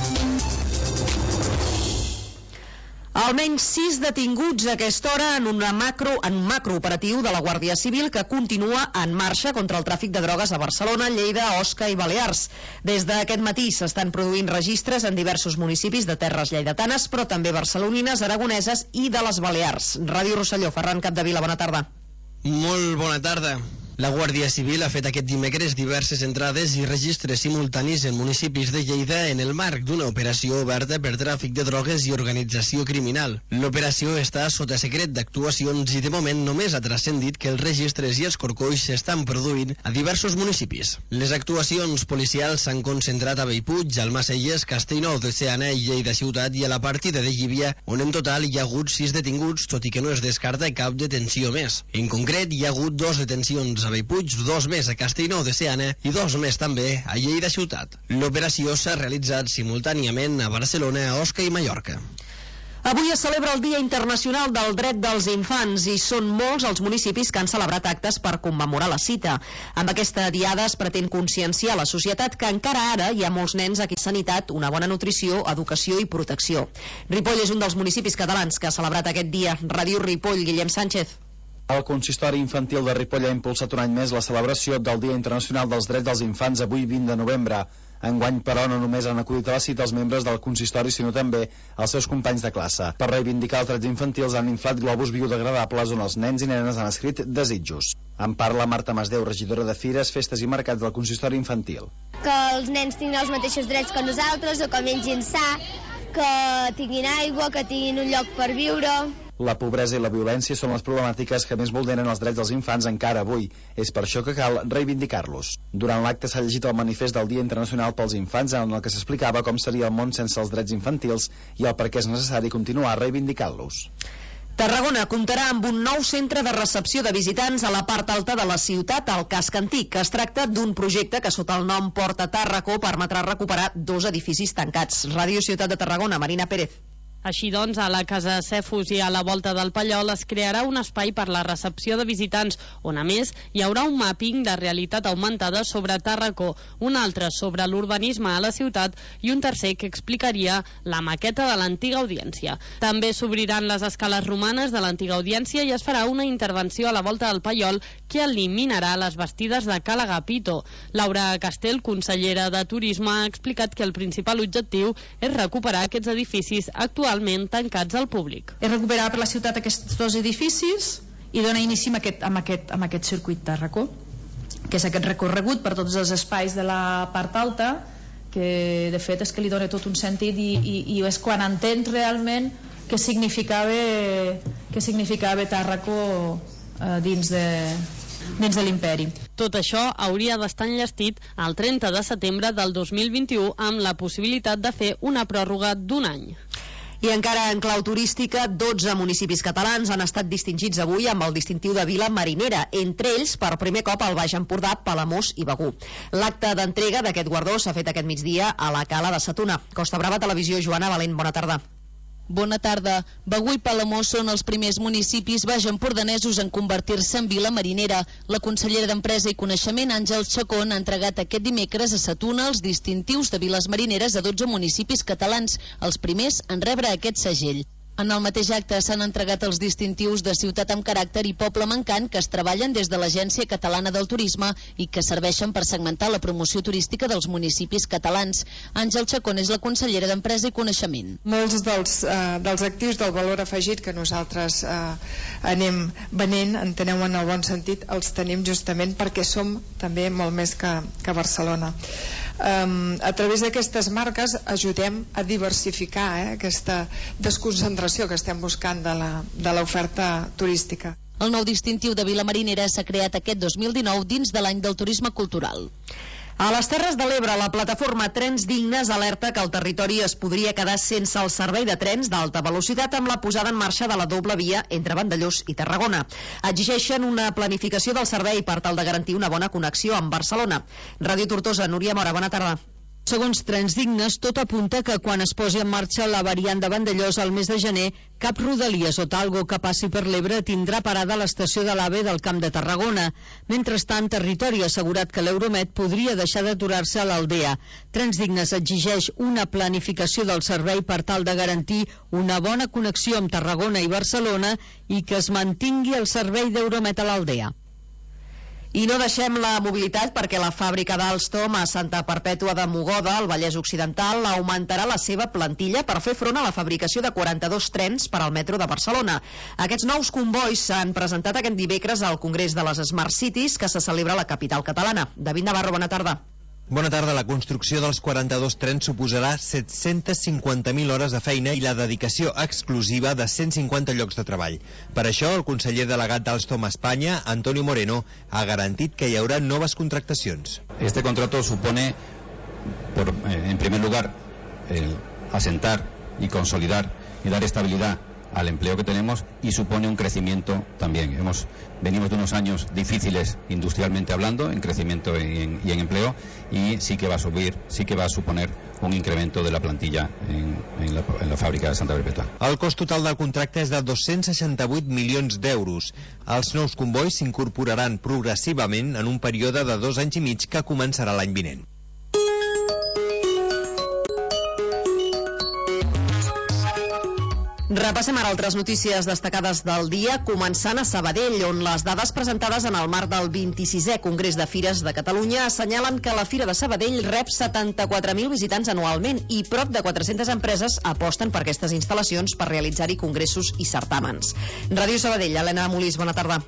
Almenys sis detinguts a aquesta hora en, una macro, en un macrooperatiu de la Guàrdia Civil que continua en marxa contra el tràfic de drogues a Barcelona, Lleida, Osca i Balears. Des d'aquest matí s'estan produint registres en diversos municipis de terres lleidatanes, però també barcelonines, aragoneses i de les Balears. Ràdio Rosselló, Ferran Capdevila, bona tarda. Molt bona tarda. La Guàrdia Civil ha fet aquest dimecres diverses entrades i registres simultanis en municipis de Lleida en el marc d'una operació oberta per tràfic de drogues i organització criminal. L'operació està sota secret d'actuacions i de moment només ha transcendit que els registres i els corcolls s'estan produint a diversos municipis. Les actuacions policials s'han concentrat a Bellpuig, Almacelles, Castellnou de Seana i Lleida Ciutat i a la partida de Llívia, on en total hi ha hagut sis detinguts, tot i que no es descarta cap detenció més. En concret, hi ha hagut dos detencions a Bellpuig, dos més a Castellnou de Seana i dos més també a Lleida Ciutat. L'operació s'ha realitzat simultàniament a Barcelona, Osca i Mallorca. Avui es celebra el Dia Internacional del Dret dels Infants i són molts els municipis que han celebrat actes per commemorar la cita. Amb aquesta diada es pretén conscienciar la societat que encara ara hi ha molts nens a qui sanitat, una bona nutrició, educació i protecció. Ripoll és un dels municipis catalans que ha celebrat aquest dia. Ràdio Ripoll, Guillem Sánchez. El Consistori Infantil de Ripoll ha impulsat un any més la celebració del Dia Internacional dels Drets dels Infants avui vint de novembre. Enguany, però, no només han acudit a la cita els membres del consistori, sinó també els seus companys de classe. Per reivindicar els drets infantils han inflat globus biodegradables on els nens i nenes han escrit desitjos. En parla Marta Masdeu, regidora de Fires, Festes i Mercats del Consistori Infantil. Que els nens tinguin els mateixos drets que nosaltres, o que mengin sa, que tinguin aigua, que tinguin un lloc per viure. La pobresa i la violència són les problemàtiques que més vulneren els drets dels infants encara avui. És per això que cal reivindicar-los. Durant l'acte s'ha llegit el manifest del Dia Internacional pels Infants, en el que s'explicava com seria el món sense els drets infantils i el per què és necessari continuar reivindicant-los. Tarragona comptarà amb un nou centre de recepció de visitants a la part alta de la ciutat, al Casc Antic. Es tracta d'un projecte que sota el nom Porta Tàrraco permetrà recuperar dos edificis tancats. Ràdio Ciutat de Tarragona, Marina Pérez. Així doncs, a la Casa Cefus i a la volta del Pallol es crearà un espai per la recepció de visitants, on a més hi haurà un màpping de realitat augmentada sobre Tàrraco, un altre sobre l'urbanisme a la ciutat i un tercer que explicaria la maqueta de l'antiga audiència. També s'obriran les escales romanes de l'antiga audiència i es farà una intervenció a la volta del Pallol que eliminarà les bastides de Cala Gapito. Laura Castell, consellera de Turisme, ha explicat que el principal objectiu és recuperar aquests edificis actuals tancats al públic. És recuperar per la ciutat aquests dos edificis i donar inici amb aquest, amb aquest, amb aquest circuit Tàrraco, que és aquest recorregut per tots els espais de la part alta, que de fet és que li dona tot un sentit i, i, i és quan entens realment què significava, què significava Tàrraco eh, dins de dins de l'imperi. Tot això hauria d'estar enllestit el trenta de setembre del dos mil vint-i-u amb la possibilitat de fer una pròrroga d'un any. I encara en clau turística, dotze municipis catalans han estat distingits avui amb el distintiu de Vila Marinera, entre ells, per primer cop, el Baix Empordà, Palamós i Begur. L'acte d'entrega d'aquest guardó s'ha fet aquest migdia a la Cala de Sa Tuna. Costa Brava Televisió, Joana Valent, bona tarda. Bona tarda. Begur i Palamós són els primers municipis baix-empordanesos en convertir-se en vila marinera. La consellera d'Empresa i Coneixement, Àngels Chacón, ha entregat aquest dimecres a Sa Tuna els distintius de viles marineres a dotze municipis catalans, els primers en rebre aquest segell. En el mateix acte s'han entregat els distintius de ciutat amb caràcter i poble mancant que es treballen des de l'Agència Catalana del Turisme i que serveixen per segmentar la promoció turística dels municipis catalans. Àngel Chacón és la consellera d'Empresa i Coneixement. Molts dels, eh, dels actius del valor afegit que nosaltres eh, anem venent, enteneu en el bon sentit, els tenim justament perquè som també molt més que, que Barcelona. Um, a través d'aquestes marques ajudem a diversificar eh, aquesta desconcentració que estem buscant de l'oferta turística. El nou distintiu de Vila Marinera s'ha creat aquest dos mil dinou dins de l'any del turisme cultural. A les Terres de l'Ebre, la plataforma Trens Dignes alerta que el territori es podria quedar sense el servei de trens d'alta velocitat amb la posada en marxa de la doble via entre Vandellòs i Tarragona. Exigeixen una planificació del servei per tal de garantir una bona connexió amb Barcelona. Ràdio Tortosa, Núria Mora, bona tarda. Segons Trens Dignes, tot apunta que quan es posi en marxa la variant de Vandellòs al mes de gener, cap Rodalies o Talgo que passi per l'Ebre tindrà parada a l'estació de l'AVE del Camp de Tarragona. Mentrestant, Territori ha assegurat que l'Euromet podria deixar d'aturar-se a l'Aldea. Trens Dignes exigeix una planificació del servei per tal de garantir una bona connexió amb Tarragona i Barcelona i que es mantingui el servei d'Euromet a l'Aldea. I no deixem la mobilitat perquè la fàbrica d'Alstom a Santa Perpètua de Mogoda, al Vallès Occidental, augmentarà la seva plantilla per fer front a la fabricació de quaranta-dos trens per al metro de Barcelona. Aquests nous combois s'han presentat aquest dimecres al Congrés de les Smart Cities que se celebra a la capital catalana. David Navarro, bona tarda. Bona tarda. La construcció dels quaranta-dos trens suposarà set-centes cinquanta mil hores de feina i la dedicació exclusiva de cent cinquanta llocs de treball. Per això, el conseller delegat d'Alstom a Espanya, Antonio Moreno, ha garantit que hi haurà noves contractacions. Este contrato supone, por, eh, en primer lugar, el asentar y consolidar y dar estabilidad al empleo que tenemos y supone un crecimiento también. Hemos, venimos de unos años difíciles industrialmente hablando, en crecimiento y en, y en empleo, y sí que va a subir, sí que va a suponer un incremento de la plantilla en, en, la, en la fàbrica de Santa Perpètua. El cost total del contracte és de dos-cents seixanta-vuit milions d'euros. Els nous combois s'incorporaran progressivament en un període de dos anys i mig que començarà l'any vinent. Repassem ara altres notícies destacades del dia, començant a Sabadell, on les dades presentades en el marc del vint-i-sisè Congrés de Fires de Catalunya assenyalen que la Fira de Sabadell rep setanta-quatre mil visitants anualment i prop de quatre-centes empreses aposten per aquestes instal·lacions per realitzar-hi congressos i certàmens. Ràdio Sabadell, Helena Molís, bona tarda.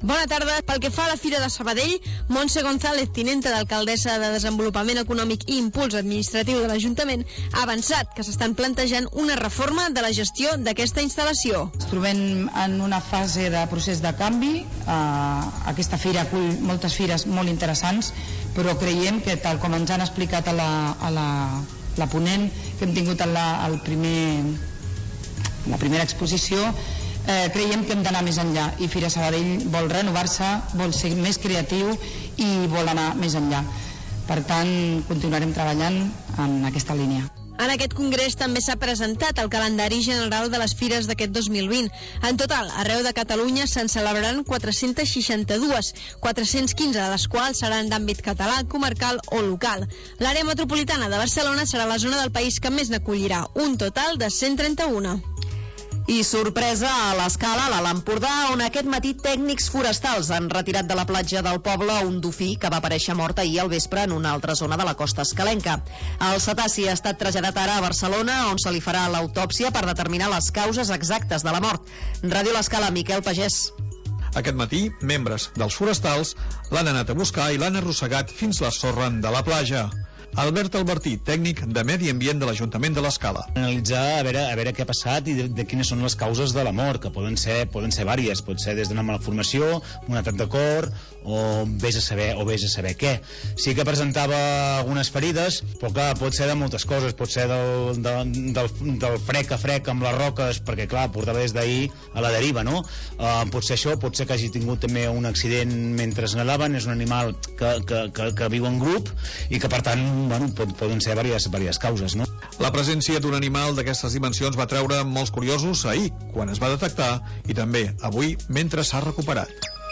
Bona tarda. Pel que fa a la Fira de Sabadell, Montse González, tinenta d'alcaldessa de Desenvolupament Econòmic i Impuls Administratiu de l'Ajuntament, ha avançat que s'estan plantejant una reforma de la gestió d'aquesta instal·lació. Ens trobem en una fase de procés de canvi. Uh, aquesta fira acull moltes fires molt interessants, però creiem que, tal com ens han explicat a la, a la, la ponent que hem tingut en la, el primer, la primera exposició, Eh, creiem que hem d'anar més enllà i Fira Sabadell vol renovar-se, vol ser més creatiu i vol anar més enllà. Per tant, continuarem treballant en aquesta línia. En aquest congrés també s'ha presentat el calendari general de les fires d'aquest dos mil vint. En total, arreu de Catalunya se'n celebraran quatre-cents seixanta-dos, quatre-cents quinze de les quals seran d'àmbit català, comarcal o local. L'àrea metropolitana de Barcelona serà la zona del país que més n'acollirà, un total de cent trenta-un. I sorpresa a l'Escala, a l'Alt Empordà, on aquest matí tècnics forestals han retirat de la platja del poble un dofí que va aparèixer mort ahir al vespre en una altra zona de la costa escalenca. El cetaci ha estat traslladat ara a Barcelona, on se li farà l'autòpsia per determinar les causes exactes de la mort. Ràdio l'Escala, Miquel Pagès. Aquest matí, membres dels forestals l'han anat a buscar i l'han arrossegat fins la sorra de la platja. Albert Albertí, tècnic de Medi Ambient de l'Ajuntament de l'Escala. Analitzar a veure, a veure què ha passat i de, de quines són les causes de la mort, que poden ser, poden ser vàries, pot ser des d'una malformació, un atac de cor, o vés a saber, o vés a saber què. Sí que presentava algunes ferides, però clar, pot ser de moltes coses, pot ser del, del, del, del frec a frec amb les roques, perquè clar, portava des d'ahir a la deriva, no? Uh, pot ser això, pot ser que hagi tingut també un accident mentre nadaven, és un animal que, que, que, que viu en grup i que per tant bueno, pot, poden ser diverses, diverses causes, no? La presència d'un animal d'aquestes dimensions va treure molts curiosos ahir, quan es va detectar, i també avui, mentre s'ha recuperat.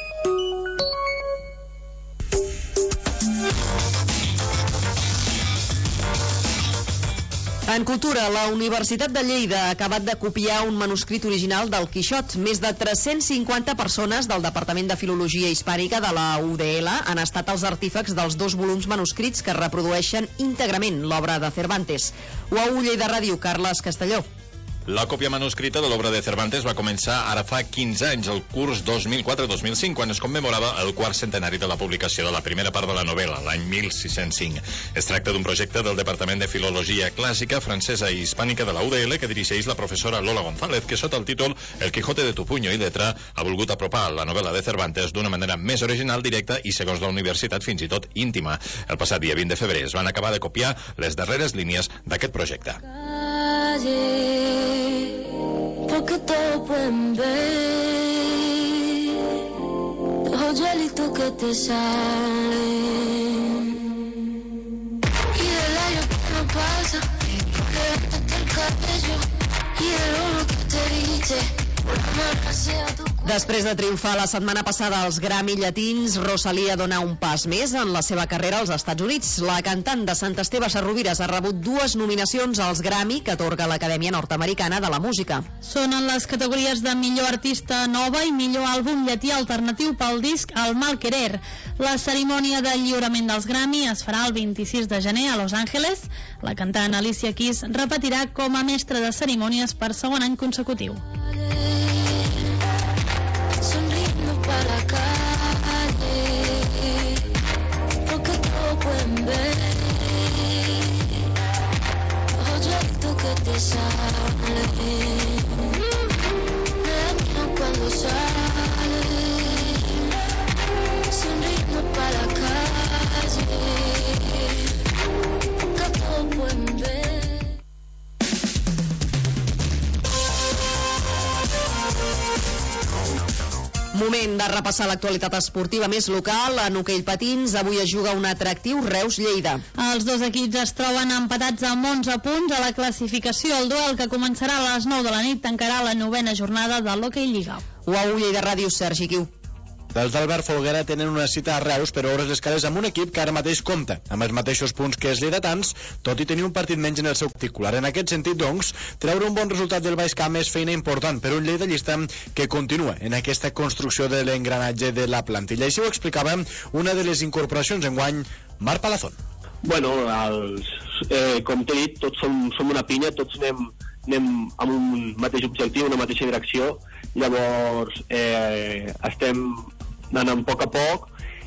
En cultura, la Universitat de Lleida ha acabat de copiar un manuscrit original del Quixot. Més de tres-cents cinquanta persones del Departament de Filologia Hispànica de la U D L han estat els artífecs dels dos volums manuscrits que reprodueixen íntegrament l'obra de Cervantes. U A U Lleida Ràdio, Carles Castelló. La còpia manuscrita de l'obra de Cervantes va començar ara fa quinze anys, el curs dos mil quatre dos mil cinc, quan es commemorava el quart centenari de la publicació de la primera part de la novel·la, l'any mil sis-cents cinc. Es tracta d'un projecte del Departament de Filologia Clàssica, Francesa i Hispànica de la U D L que dirigeix la professora Lola González, que sota el títol El Quijote de tu puño y letra ha volgut apropar la novel·la de Cervantes d'una manera més original, directa i, segons la universitat, fins i tot íntima. El passat dia vint de febrer es van acabar de copiar les darreres línies d'aquest projecte. Porque todos pueden ver los hoyuelitos que te salen y del aire que no pasa, levántate el cabello y el oro que te viste. Després de triomfar la setmana passada als Grammy Llatins, Rosalía dona un pas més en la seva carrera als Estats Units. La cantant de Sant Esteve Sesrovires ha rebut dues nominacions als Grammy que atorga l'Acadèmia Nord-Americana de la Música. Són en les categories de millor artista nova i millor àlbum llatí alternatiu pel disc El Mal Querer. La cerimònia de lliurament dels Grammy es farà el vint-i-sis de gener a Los Angeles. La cantant Alicia Keys repetirà com a mestra de cerimònies per segon any consecutiu. Sonriendo para la calle, porque todos pueden ver los hoyuelitos que te salen. Me da miedo cuando sale, sonriendo para la calle, porque todos pueden ver. Moment de repassar l'actualitat esportiva més local. En hoquei patins, avui es juga un atractiu Reus-Lleida. Els dos equips es troben empatats amb onze punts a la classificació. El duel, que començarà a les nou de la nit, tancarà la novena jornada de l'Hockey Lliga. U A U Lleida Ràdio, Sergi Quiu. Els d'Albert Folguera tenen una cita a Reus per obres l'escales amb un equip que ara mateix compta amb els mateixos punts que els lleidatans, tot i tenir un partit menys en el seu particular. En aquest sentit, doncs, treure un bon resultat del Baix Camp és feina important per un lleidallista que continua en aquesta construcció de l'engranatge de la plantilla. I així ho explicava una de les incorporacions enguany, Marc Palazón. Bueno, els, eh, com t'he dit, tots som, som una pinya, tots anem, anem amb un mateix objectiu, una mateixa direcció. Llavors, eh, estem anant a poc a poc,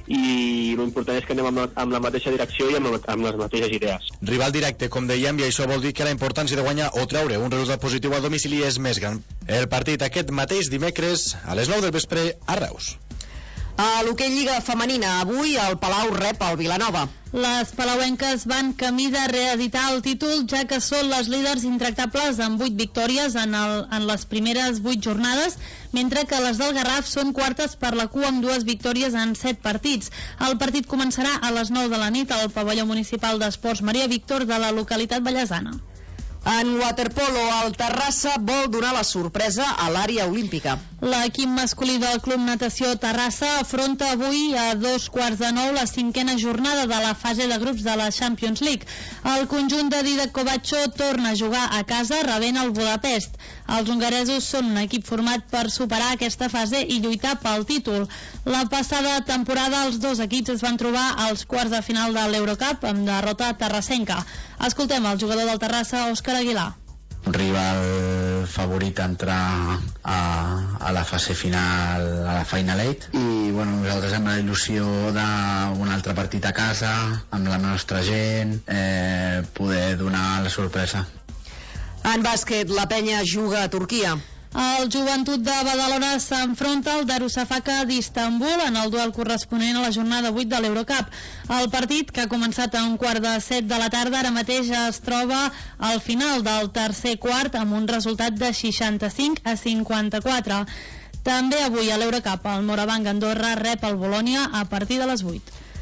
i l'important és que anem amb la, amb la mateixa direcció i amb, la, amb les mateixes idees. Rival directe, com dèiem, i això vol dir que la importància de guanyar o treure un resultat positiu al domicili és més gran. El partit aquest mateix dimecres a les nou del vespre a Reus. A l'hoquei Lliga Femenina, avui el Palau rep el Vilanova. Les palauenques van camí de reeditar el títol, ja que són les líders intractables amb vuit victòries en, el, en les primeres vuit jornades, mentre que les del Garraf són quartes per la cua amb dues victòries en set partits. El partit començarà a les nou de la nit al pavelló municipal d'Esports Maria Víctor de la localitat vallesana. En waterpolo, el Terrassa vol donar la sorpresa a l'àrea olímpica. L'equip masculí del Club Natació Terrassa afronta avui a dos quarts de nou la cinquena jornada de la fase de grups de la Champions League. El conjunt de Didac Kovačo torna a jugar a casa rebent el Budapest. Els hongaresos són un equip format per superar aquesta fase i lluitar pel títol. La passada temporada els dos equips es van trobar als quarts de final de l'Eurocup amb derrota terrassenca. Escoltem el jugador del Terrassa, Òscar Aguilar. Un rival favorit a entrar a, a la fase final, a la Final Eight, i bueno, nosaltres amb la il·lusió d'un altre partit a casa, amb la nostra gent, eh, poder donar la sorpresa. En bàsquet, la penya juga a Turquia. El Joventut de Badalona s'enfronta al Darüşşafaka d'Istanbul en el duel corresponent a la jornada vuit de l'Eurocup. El partit, que ha començat a un quart de set de la tarda, ara mateix es troba al final del tercer quart amb un resultat de seixanta-cinc a cinquanta-quatre. També avui a l'Eurocup el Morabanc Andorra rep el Bolònia a partir de les vuit.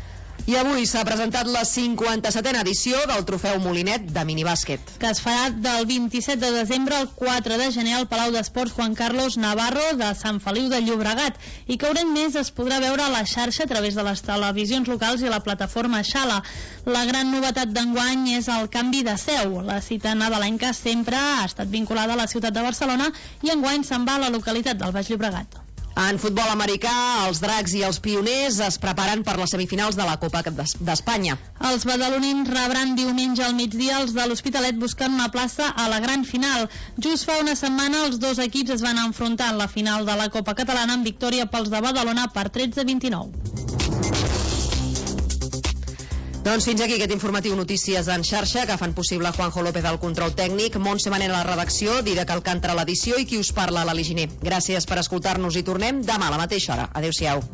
I avui s'ha presentat la cinquanta-setena edició del Trofeu Molinet de minibàsquet, que es farà del vint-i-set de desembre al quatre de gener al Palau d'Esports Juan Carlos Navarro de Sant Feliu de Llobregat, i que un any més es podrà veure a la xarxa a través de les televisions locals i la plataforma Xala. La gran novetat d'enguany és el canvi de seu. La cita nadalenca sempre ha estat vinculada a la ciutat de Barcelona i enguany se'n va a la localitat del Baix Llobregat. En futbol americà, els Dracs i els Pioners es preparen per les semifinals de la Copa d'Espanya. Els badalonins rebran diumenge al migdia els de l'Hospitalet buscant una plaça a la gran final. Just fa una setmana els dos equips es van enfrontar en la final de la Copa Catalana amb victòria pels de Badalona per tretze a vint-i-nou. Doncs fins aquí aquest informatiu Notícies en xarxa que fan possible Juanjo López al control tècnic, Montse Manera a la redacció, Didac Alcántara a l'edició i qui us parla a l'Ali Giner. Gràcies per escoltar-nos i tornem demà a la mateixa hora. Adéu-siau.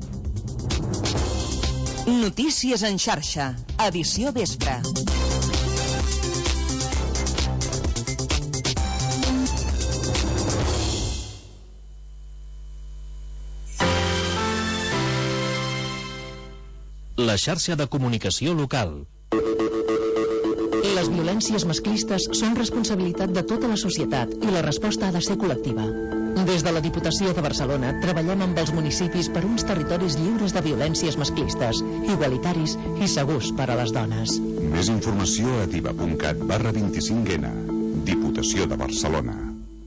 Notícies en xarxa, edició vespre. La xarxa de comunicació local. Les violències masclistes són responsabilitat de tota la societat i la resposta ha de ser col·lectiva. Des de la Diputació de Barcelona treballem amb els municipis per uns territoris lliures de violències masclistes, igualitaris i segurs per a les dones. Més informació a diva punt cat barra vint-i-cinc ena. Diputació de Barcelona.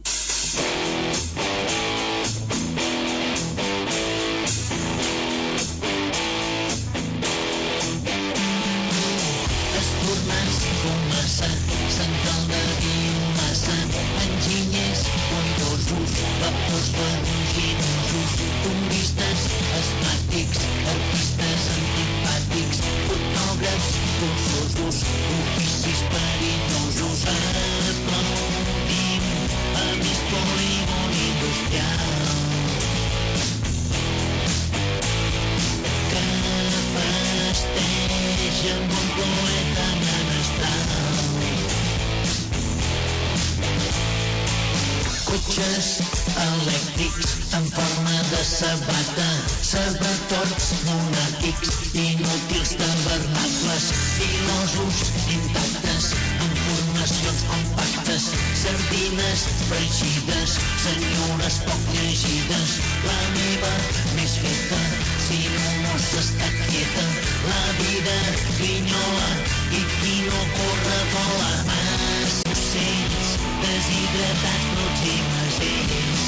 Cotxes elèctrics en forma de sabata, sabatorts monàrquics, inútils tabernables, filosos intactes, amb formacions compactes, sardines freixides, senyores poc llegides, la meva més feta, si no s'està quieta, la vida grinyola i qui no corre vola. Mas ocells deshidratats, bruts i masells,